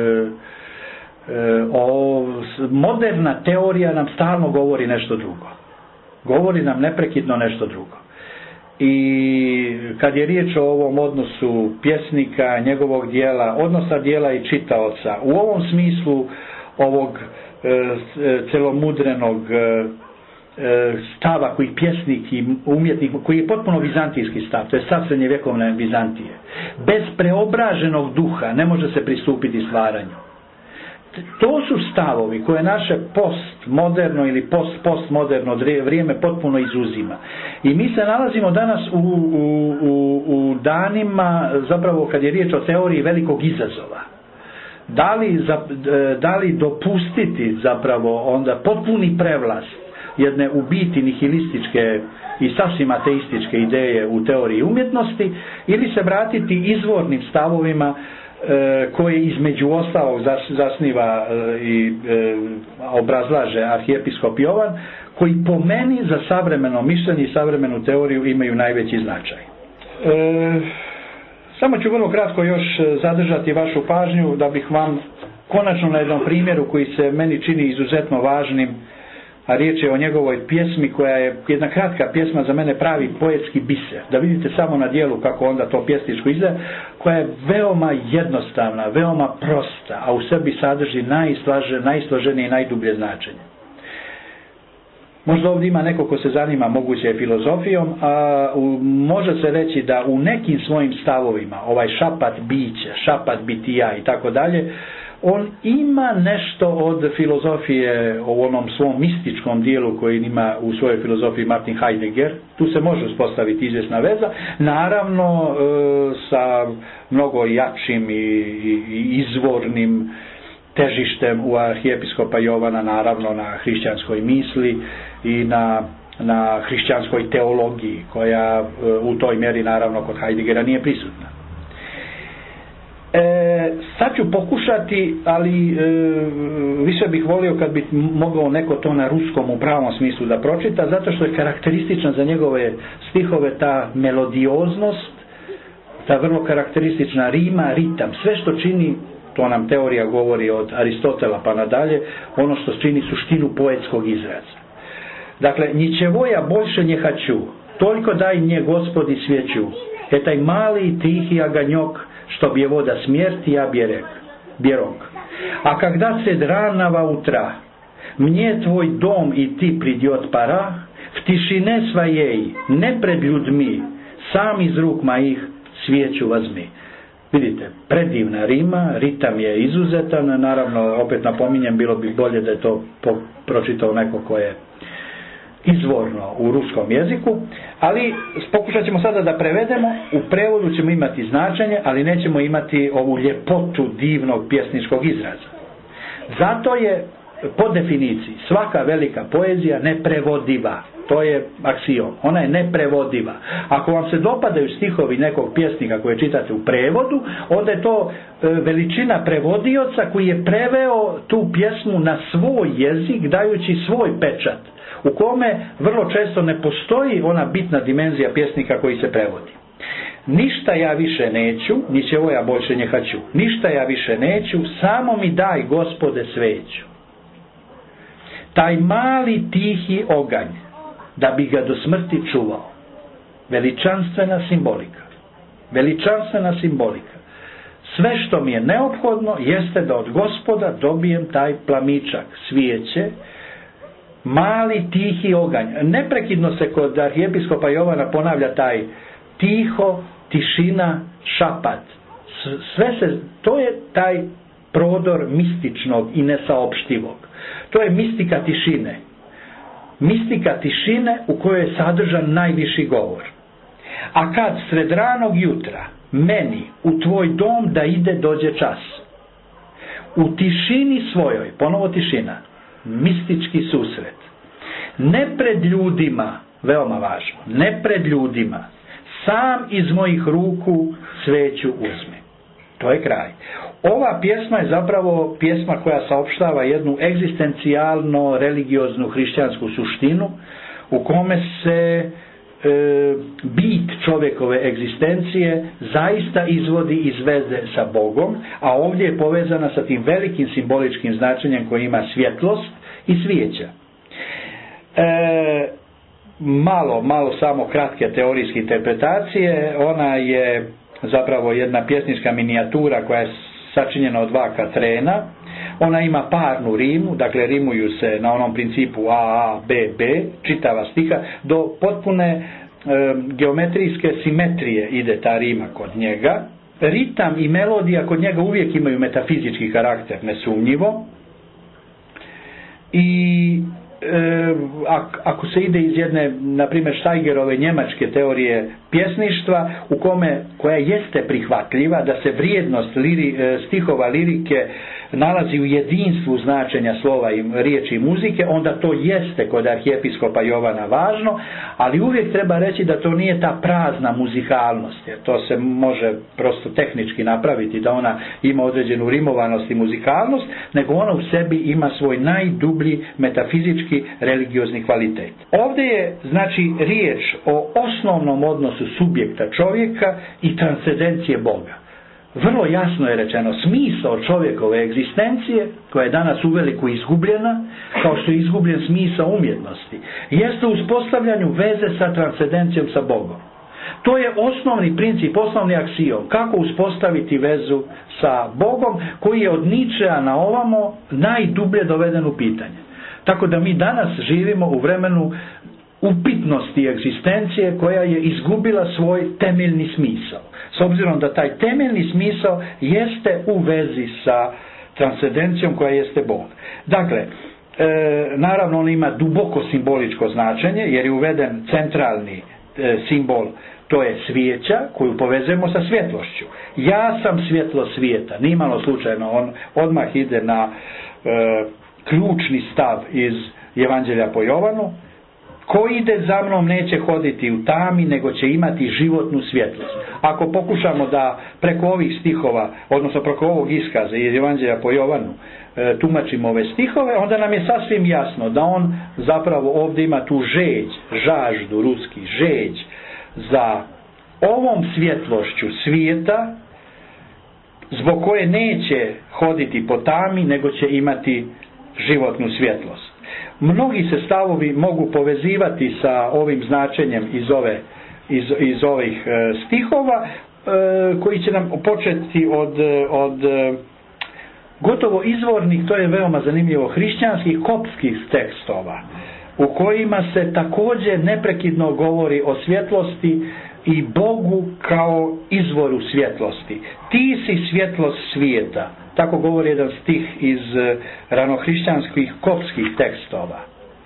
moderna teorija nam stalno govori nešto drugo. Govori nam neprekidno nešto drugo. I kad je riječ o ovom odnosu pjesnika, njegovog dijela, odnosa dijela i čitaoca, u ovom smislu ovog celomudrenog stava koji pjesnik i umjetnik, koji je potpuno vizantijski stav, to je stav srednjevjekovne Vizantije. Bez preobraženog duha ne može se pristupiti stvaranju. To su stavovi koje naše postmoderno ili postmoderno vrijeme potpuno izuzima. I mi se nalazimo danas u danima, zapravo kad je riječ o teoriji velikog izazova. Da li dopustiti zapravo onda potpuni prevlast jedne u biti nihilističke i sasvim ateističke ideje u teoriji umjetnosti, ili se vratiti izvornim stavovima koje između ostalog zasniva i obrazlaže arhijepiskop Jovan, koji po meni za savremeno mišljenje i savremenu teoriju imaju najveći značaj. Samo ću vrlo kratko još zadržati vašu pažnju da bih vam konačno na jednom primjeru koji se meni čini izuzetno važnim a riječ je o njegovoj pjesmi koja je jedna kratka pjesma, za mene pravi poetski biser. Da vidite samo na dijelu kako onda to pjesničko izgleda, koja je veoma jednostavna, veoma prosta, a u sebi sadrži najsloženije i najdublje značenje. Možda ovdje ima neko ko se zanima moguće filozofijom, a može se reći da u nekim svojim stavovima, ovaj šapat bića, šapat bitija i tako dalje, on ima nešto od filozofije u onom svom mističkom dijelu koji ima u svojoj filozofiji Martin Heidegger. Tu se može uspostaviti izvjesna veza, naravno sa mnogo jačim i izvornim težištem u arhijepiskopa Jovana, naravno na hrišćanskoj misli i na hrišćanskoj teologiji, koja u toj mjeri naravno kod Heideggera nije prisutna. Sad ću pokušati, ali više bih volio kad bi mogao neko to na ruskom u pravom smislu da pročita, zato što je karakteristična za njegove stihove ta melodioznost, ta vrlo karakteristična rima, ritam, sve što čini, to nam teorija govori od Aristotela pa nadalje, ono što čini suštinu poetskog izraza. Dakle, ničevo ja больше не хочу, toliko daj nje Gospodi svjeću, taj mali tihi aganjok, što bi je voda smjerti, ja bjerog. A когда se dranava utra, mnje tvoj dom i ti pridjot para, v tišine svojej, ne pred ljudmi, sam iz ruk mojih svijeću vazmi. Vidite, predivna rima, ritam je izuzetan, naravno, opet napominjem, bilo bi bolje da je to pročitao neko ko je izvorno u ruskom jeziku, ali pokušat ćemo sada da prevedemo, u prevodu ćemo imati značenje, ali nećemo imati ovu ljepotu divnog pjesničkog izraza. Zato je, po definiciji, svaka velika poezija neprevodiva. To je aksiom. Ona je neprevodiva. Ako vam se dopadaju stihovi nekog pjesnika koje čitate u prevodu, onda je to veličina prevodioca koji je preveo tu pjesmu na svoj jezik, dajući svoj pečat, u kome vrlo često ne postoji ona bitna dimenzija pjesnika koji se prevodi. Ništa ja više neću, ničevo ja больше не хочу. Ništa ja više neću, samo mi daj Gospode sveću. Taj mali tihi oganj, da bi ga do smrti čuvao. Veličanstvena simbolika. Veličanstvena simbolika. Sve što mi je neophodno jeste da od Gospoda dobijem taj plamičak svijeće, mali tihi oganj. Neprekidno se kod arhijepiskopa Jovana ponavlja taj tiho, tišina, šapat. To je taj prodor mističnog i nesaopštivog. To je mistika tišine. Mistika tišine u kojoj je sadržan najviši govor. A kad sred ranog jutra meni u tvoj dom da ide dođe čas, u tišini svojoj, ponovo tišina, mistički susret, ne pred ljudima, veoma važno, ne pred ljudima, sam iz mojih ruku sveću uzmi. To je kraj. Ova pjesma je zapravo pjesma koja saopštava jednu egzistencijalno religioznu hrišćansku suštinu u kome se bit čovjekove egzistencije zaista izvodi iz veze sa Bogom, a ovdje je povezana sa tim velikim simboličkim značenjem koji ima svjetlost i svijeća. Malo samo kratke teorijske interpretacije. Ona je zapravo jedna pjesnička minijatura koja je sačinjena od 2 katrena. Ona ima parnu rimu, dakle rimuju se na onom principu A, B, B, čitava stiha, do potpune geometrijske simetrije ide ta rima kod njega. Ritam i melodija kod njega uvijek imaju metafizički karakter, nesumnjivo. I ako se ide iz jedne, na primjer, Steigerove njemačke teorije pjesništva, koja jeste prihvatljiva, da se vrijednost stihova lirike nalazi u jedinstvu značenja slova i riječi i muzike, onda to jeste kod arhijepiskopa Jovana važno, ali uvijek treba reći da to nije ta prazna muzikalnost, jer to se može prosto tehnički napraviti, da ona ima određenu rimovanost i muzikalnost, nego ona u sebi ima svoj najdublji metafizički religiozni kvalitet. Ovdje je, znači, riječ o osnovnom odnosu subjekta čovjeka i transcendencije Boga. vrlo jasno je rečeno, smisao čovjekove egzistencije, koja je danas uveliko izgubljena, kao što je izgubljen smisao umjetnosti, jeste u uspostavljanju veze sa transcendencijom, sa Bogom. To je osnovni princip, osnovni aksiom, kako uspostaviti vezu sa Bogom, koji je od Ničea na ovamo najdublje doveden u pitanje. Tako da mi danas živimo u vremenu upitnosti egzistencije koja je izgubila svoj temeljni smisao. S obzirom da taj temeljni smisao jeste u vezi sa transcendencijom koja jeste Bog. Dakle, naravno on ima duboko simboličko značenje jer je uveden centralni simbol, to je svijeća koju povezujemo sa svjetlošću. Ja sam svjetlo svijeta, nimalo slučajno, on odmah ide na ključni stav iz Evanđelja po Jovanu. Ko ide za mnom neće hoditi u tami, nego će imati životnu svjetlost. Ako pokušamo da preko ovih stihova, odnosno preko ovog iskaza iz Evanđelja po Jovanu, tumačimo ove stihove, onda nam je sasvim jasno da on zapravo ovdje ima tu žaždu, ruski, žeđ za ovom svjetlošću svijeta, zbog koje neće hoditi po tami, nego će imati životnu svjetlost. Mnogi se stavovi mogu povezivati sa ovim značenjem iz ovih stihova, koji će nam početi od gotovo izvornih, to je veoma zanimljivo, hrišćanskih koptskih tekstova, u kojima se također neprekidno govori o svjetlosti i Bogu kao izvoru svjetlosti. Ti si svjetlost svijeta. Tako govori jedan stih iz ranohrišćanskih koptskih tekstova.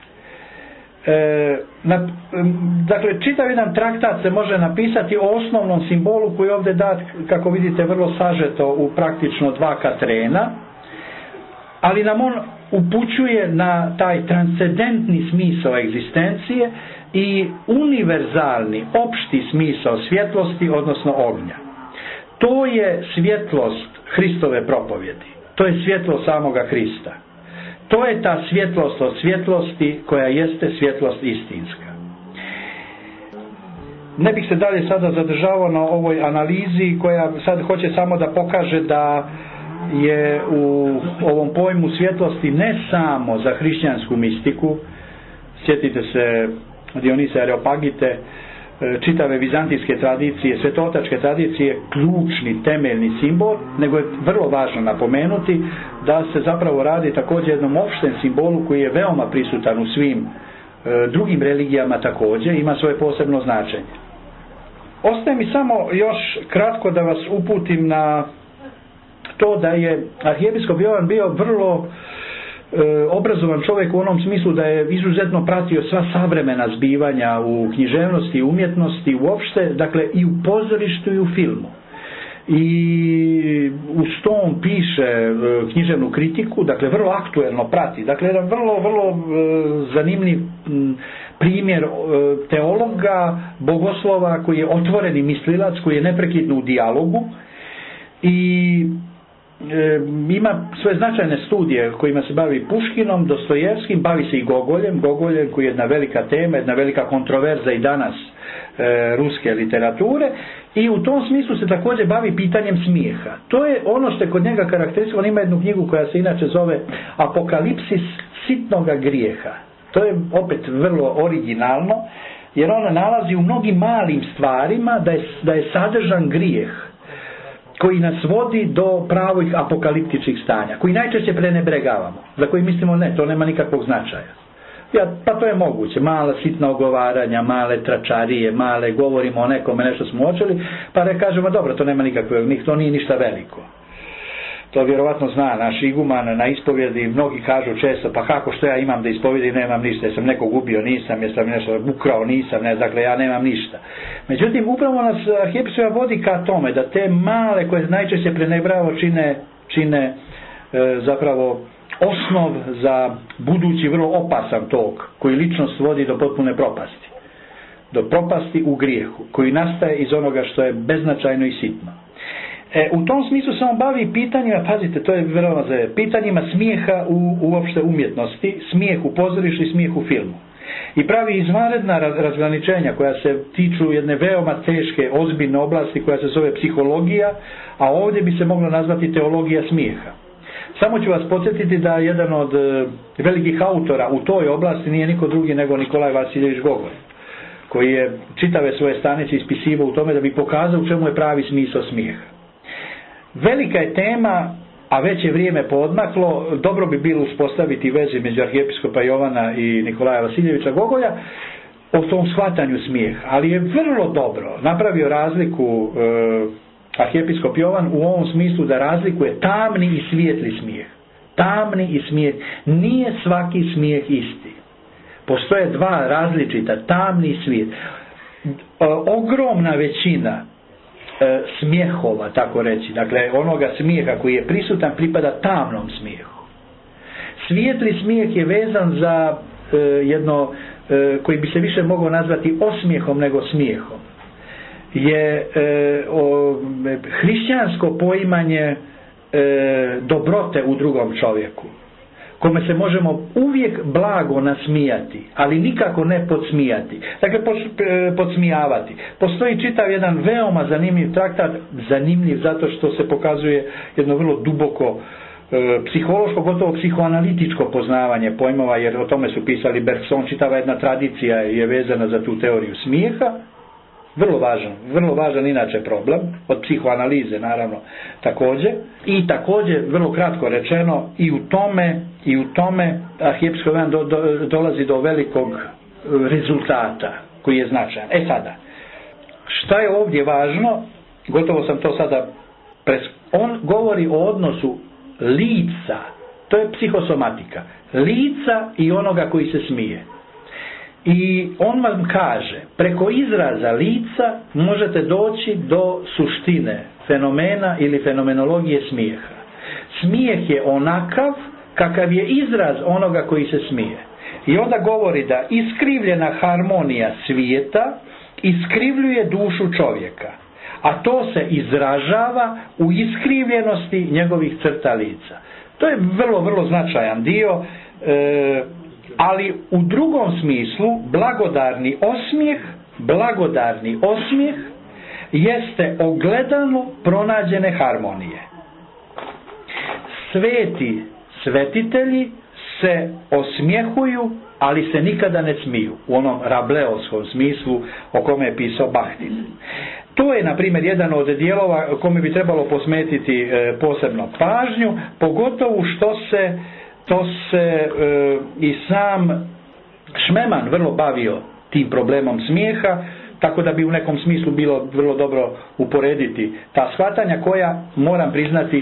Dakle, čitav jedan traktat se može napisati o osnovnom simbolu koji je ovdje dat, kako vidite, vrlo sažeto u praktično 2 katrena, ali nam on upućuje na taj transcendentni smisao egzistencije i univerzalni, opšti smisao svjetlosti, odnosno ognja. To je svjetlost Hristove propovjedi. To je svjetlost samoga Hrista. To je ta svjetlost od svjetlosti koja jeste svjetlost istinska. Ne bih se dalje sada zadržavao na ovoj analizi koja sad hoće samo da pokaže da je u ovom pojmu svjetlosti ne samo za hrišćansku mistiku, sjetite se Dionisa Areopagite, čitave vizantijske tradicije, svetootačke tradicije, ključni, temeljni simbol, nego je vrlo važno napomenuti da se zapravo radi također jednom opštem simbolu koji je veoma prisutan u svim drugim religijama također, ima svoje posebno značenje. Ostaje mi samo još kratko da vas uputim na to da je arhijepiskop Jovan bio vrlo obrazovan čovjek u onom smislu da je izuzetno pratio sva savremena zbivanja u književnosti i umjetnosti uopšte, dakle i u pozorištu i u filmu. I uz to on piše književnu kritiku, dakle vrlo aktuelno prati, dakle jedan vrlo zanimljiv primjer teologa, bogoslova koji je otvoreni mislilac, koji je neprekidno u dijalogu i ima svoje značajne studije kojima se bavi Puškinom, Dostojevskim, bavi se i Gogoljem koji je jedna velika tema, jedna velika kontroverza i danas ruske literature, i u tom smislu se također bavi pitanjem smijeha. To je ono što je kod njega karakteristično. On ima jednu knjigu koja se inače zove Apokalipsis sitnoga grijeha. To je opet vrlo originalno, jer ona nalazi u mnogim malim stvarima da je sadržan grijeh koji nas vodi do pravih apokaliptičkih stanja, koji najčešće prenebregavamo, za koji mislimo ne, to nema nikakvog značaja. Pa to je moguće, mala sitna ogovaranja, male tračarije, male, govorimo o nekome, nešto smo očeli, pa kažemo dobro, to nema nikakvog, to nije ništa veliko. To vjerovatno zna naš iguman na ispovjedi, mnogi kažu često, pa kako, što ja imam da ispovjedim, nemam ništa, jesam nekog ubio, nisam, jesam nešto ukrao, nisam, ne, dakle ja nemam ništa. Međutim, upravo nas arhijepiskop vodi ka tome da te male koje najčešće prenebregavamo čine zapravo osnov za budući vrlo opasan tok koji ličnost vodi do potpune propasti. Do propasti u grijehu koji nastaje iz onoga što je beznačajno i sitno. U tom smislu se on bavi pitanjima, pazite, to je veoma pitanjima smijeha u uopšte umjetnosti, smijeh u pozorištu i smijeh u filmu. I pravi izvanredna razgraničenja koja se tiču jedne veoma teške, ozbiljne oblasti koja se zove psihologija, a ovdje bi se moglo nazvati teologija smijeha. Samo ću vas podsjetiti da jedan od velikih autora u toj oblasti nije niko drugi nego Nikolaj Vasiljević Gogolj, koji je čitave svoje stanice ispisivao u tome da bi pokazao u čemu je pravi smisao smijeha. Velika je tema, a već je vrijeme poodmaklo, dobro bi bilo uspostaviti veze među arhijepiskopa Jovana i Nikolaja Vasiljevića Gogolja o tom shvatanju smijeha, ali je vrlo dobro napravio razliku arhijepiskop Jovan u ovom smislu da razlikuje tamni i svijetli smijeh. Tamni i smijeh. Nije svaki smijeh isti. Postoje dva različita, tamni i svijet. Ogromna većina smijehova, tako reći, dakle onoga smijeha koji je prisutan pripada tamnom smijehu. Svijetli smijeh je vezan za jedno, koji bi se više mogao nazvati osmijehom nego smijehom. Je hrišćansko poimanje dobrote u drugom čovjeku, kome se možemo uvijek blago nasmijati, ali nikako ne podsmijati. Dakle, podsmijavati. Postoji čitav jedan veoma zanimljiv traktat, zanimljiv zato što se pokazuje jedno vrlo duboko psihološko, gotovo psihoanalitičko poznavanje pojmova, jer o tome su pisali Bergson, čitava jedna tradicija je vezana za tu teoriju smijeha. Vrlo važan inače problem, od psihoanalize naravno također. I također, vrlo kratko rečeno, i u tome arhijepiskop Jovan dolazi do velikog rezultata koji je značajan. Sada, šta je ovdje važno, gotovo sam to sada on govori o odnosu lica, to je psihosomatika, lica i onoga koji se smije. I on vam kaže, preko izraza lica možete doći do suštine fenomena ili fenomenologije smijeha. Smijeh je onakav kakav je izraz onoga koji se smije. I onda govori da iskrivljena harmonija svijeta iskrivljuje dušu čovjeka, a to se izražava u iskrivljenosti njegovih crta lica. To je vrlo značajan dio, ali u drugom smislu blagodarni osmijeh jeste ogledalo pronađene harmonije. Svetitelji se osmjehuju, ali se nikada ne smiju, u onom rableovskom smislu o kome je pisao Bahtin. To je, na primjer, jedan od dijelova kome bi trebalo posvetiti posebno pažnju, pogotovo što se i sam Šmeman vrlo bavio tim problemom smijeha, tako da bi u nekom smislu bilo vrlo dobro uporediti ta shvatanja koja, moram priznati,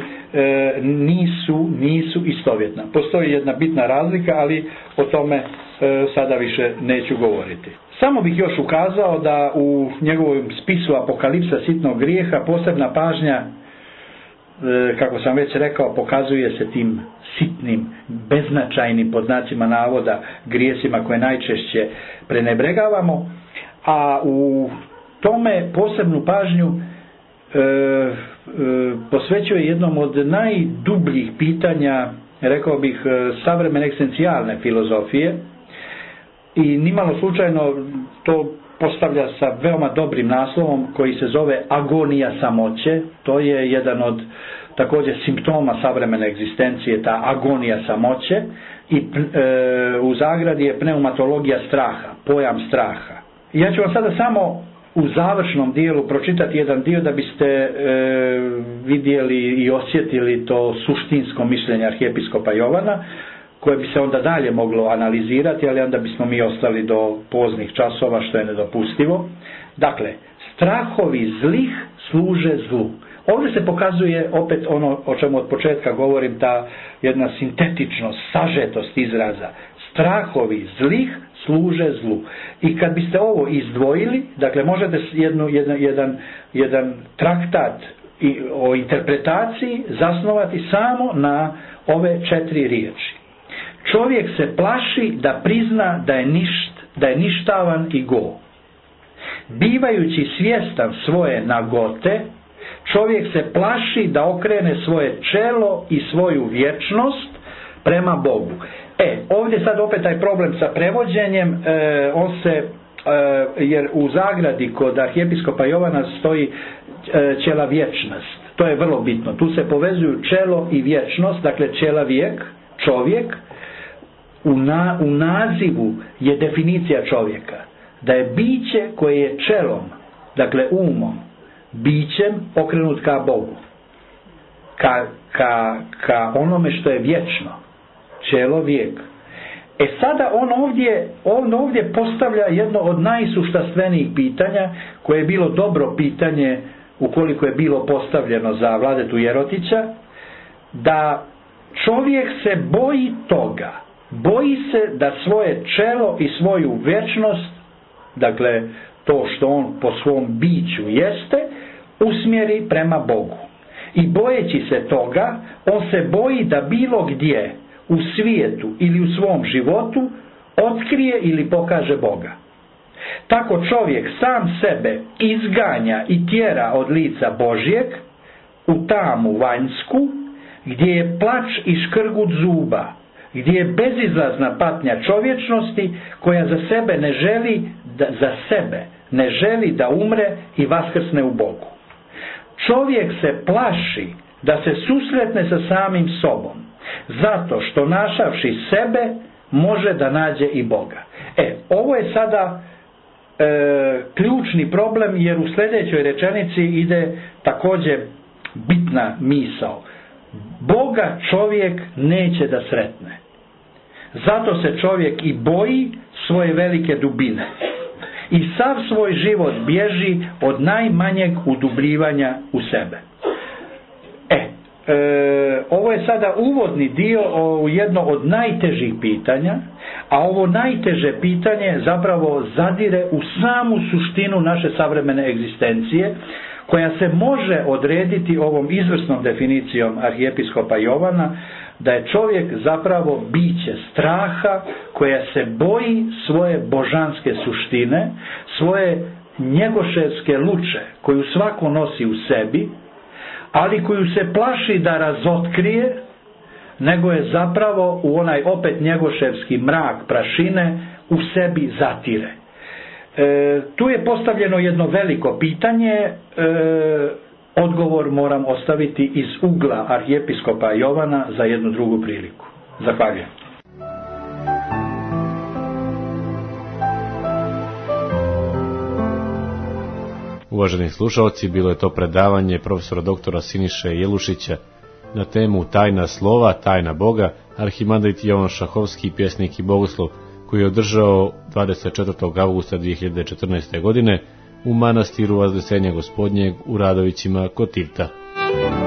nisu istovjetna. Postoji jedna bitna razlika, ali o tome sada više neću govoriti. Samo bih još ukazao da u njegovom spisu Apokalipsa sitnog grijeha posebna pažnja, kako sam već rekao, pokazuje se tim sitnim, beznačajnim, pod znacima navoda, grijesima koje najčešće prenebregavamo, a u tome posebnu pažnju posvećuje jednom od najdubljih pitanja, rekao bih, savremene egzistencijalne filozofije, i nimalo slučajno to postavlja sa veoma dobrim naslovom koji se zove Agonija samoće. To je jedan od također simptoma savremene egzistencije, ta agonija samoće, i u zagradi je pneumatologija straha, pojam straha. I ja ću vam sada samo u završnom dijelu pročitati jedan dio da biste vidjeli i osjetili to suštinsko mišljenje arhijepiskopa Jovana, koje bi se onda dalje moglo analizirati, ali onda bismo mi ostali do poznih časova, što je nedopustivo. Dakle, strahovi zlih služe zlu. Ovdje se pokazuje opet ono o čemu od početka govorim, ta jedna sintetičnost, sažetost izraza. Strahovi zlih služe zlu. I kad biste ovo izdvojili, dakle možete jedan traktat o interpretaciji zasnovati samo na ove 4 riječi. Čovjek se plaši da prizna da je ništavan i go. Bivajući svjestan svoje nagote, čovjek se plaši da okrene svoje čelo i svoju vječnost prema Bogu. Ovdje sad opet taj problem sa prevođenjem, jer u zagradi kod arhijepiskopa Jovana stoji čela vječnost. To je vrlo bitno. Tu se povezuju čelo i vječnost, dakle čelavijek, čovjek. U nazivu je definicija čovjeka. Da je biće koje je čelom, dakle umom, bićem okrenut ka Bogu. Ka onome što je vječno. Čelo vijek. Sada on ovdje postavlja jedno od najsuštastvenijih pitanja, koje je bilo dobro pitanje ukoliko je bilo postavljeno za Vladetu Jerotića, da čovjek se boji toga, boji se da svoje čelo i svoju vječnost, dakle to što on po svom biću jeste, usmjeri prema Bogu. I bojeći se toga, on se boji da bilo gdje u svijetu ili u svom životu otkrije ili pokaže Boga. Tako čovjek sam sebe izganja i tjera od lica Božjeg u tamu vanjsku, gdje je plač i škrgut zuba, gdje je bezizlazna patnja čovječnosti koja za sebe ne želi da umre i vaskrsne u Bogu. Čovjek se plaši da se susretne sa samim sobom, zato što našavši sebe može da nađe i Boga. Ovo je sada ključni problem, jer u sljedećoj rečenici ide također bitna misao. Boga čovjek neće da sretne. Zato se čovjek i boji svoje velike dubine. I sav svoj život bježi od najmanjeg udubljivanja u sebe. Ovo je sada uvodni dio u jedno od najtežih pitanja, a ovo najteže pitanje zapravo zadire u samu suštinu naše savremene egzistencije, koja se može odrediti ovom izvrsnom definicijom arhijepiskopa Jovana, da je čovjek zapravo biće straha koja se boji svoje božanske suštine, svoje njegoševske luče koju svako nosi u sebi, ali koju se plaši da razotkrije, nego je zapravo u onaj opet njegoševski mrak prašine u sebi zatire. Tu je postavljeno jedno veliko pitanje, odgovor moram ostaviti iz ugla arhijepiskopa Jovana za jednu drugu priliku. Zahvaljujem. Uvaženi slušalci, bilo je to predavanje profesora doktora Siniše Jelušića na temu Tajna slova, tajna Boga, arhimandrit Jovan Šahovski, pjesnik i bogoslov, koji je održao 24. avgusta 2014. godine u manastiru Vazdesenja Gospodnjeg u Radovićima kod Tivta.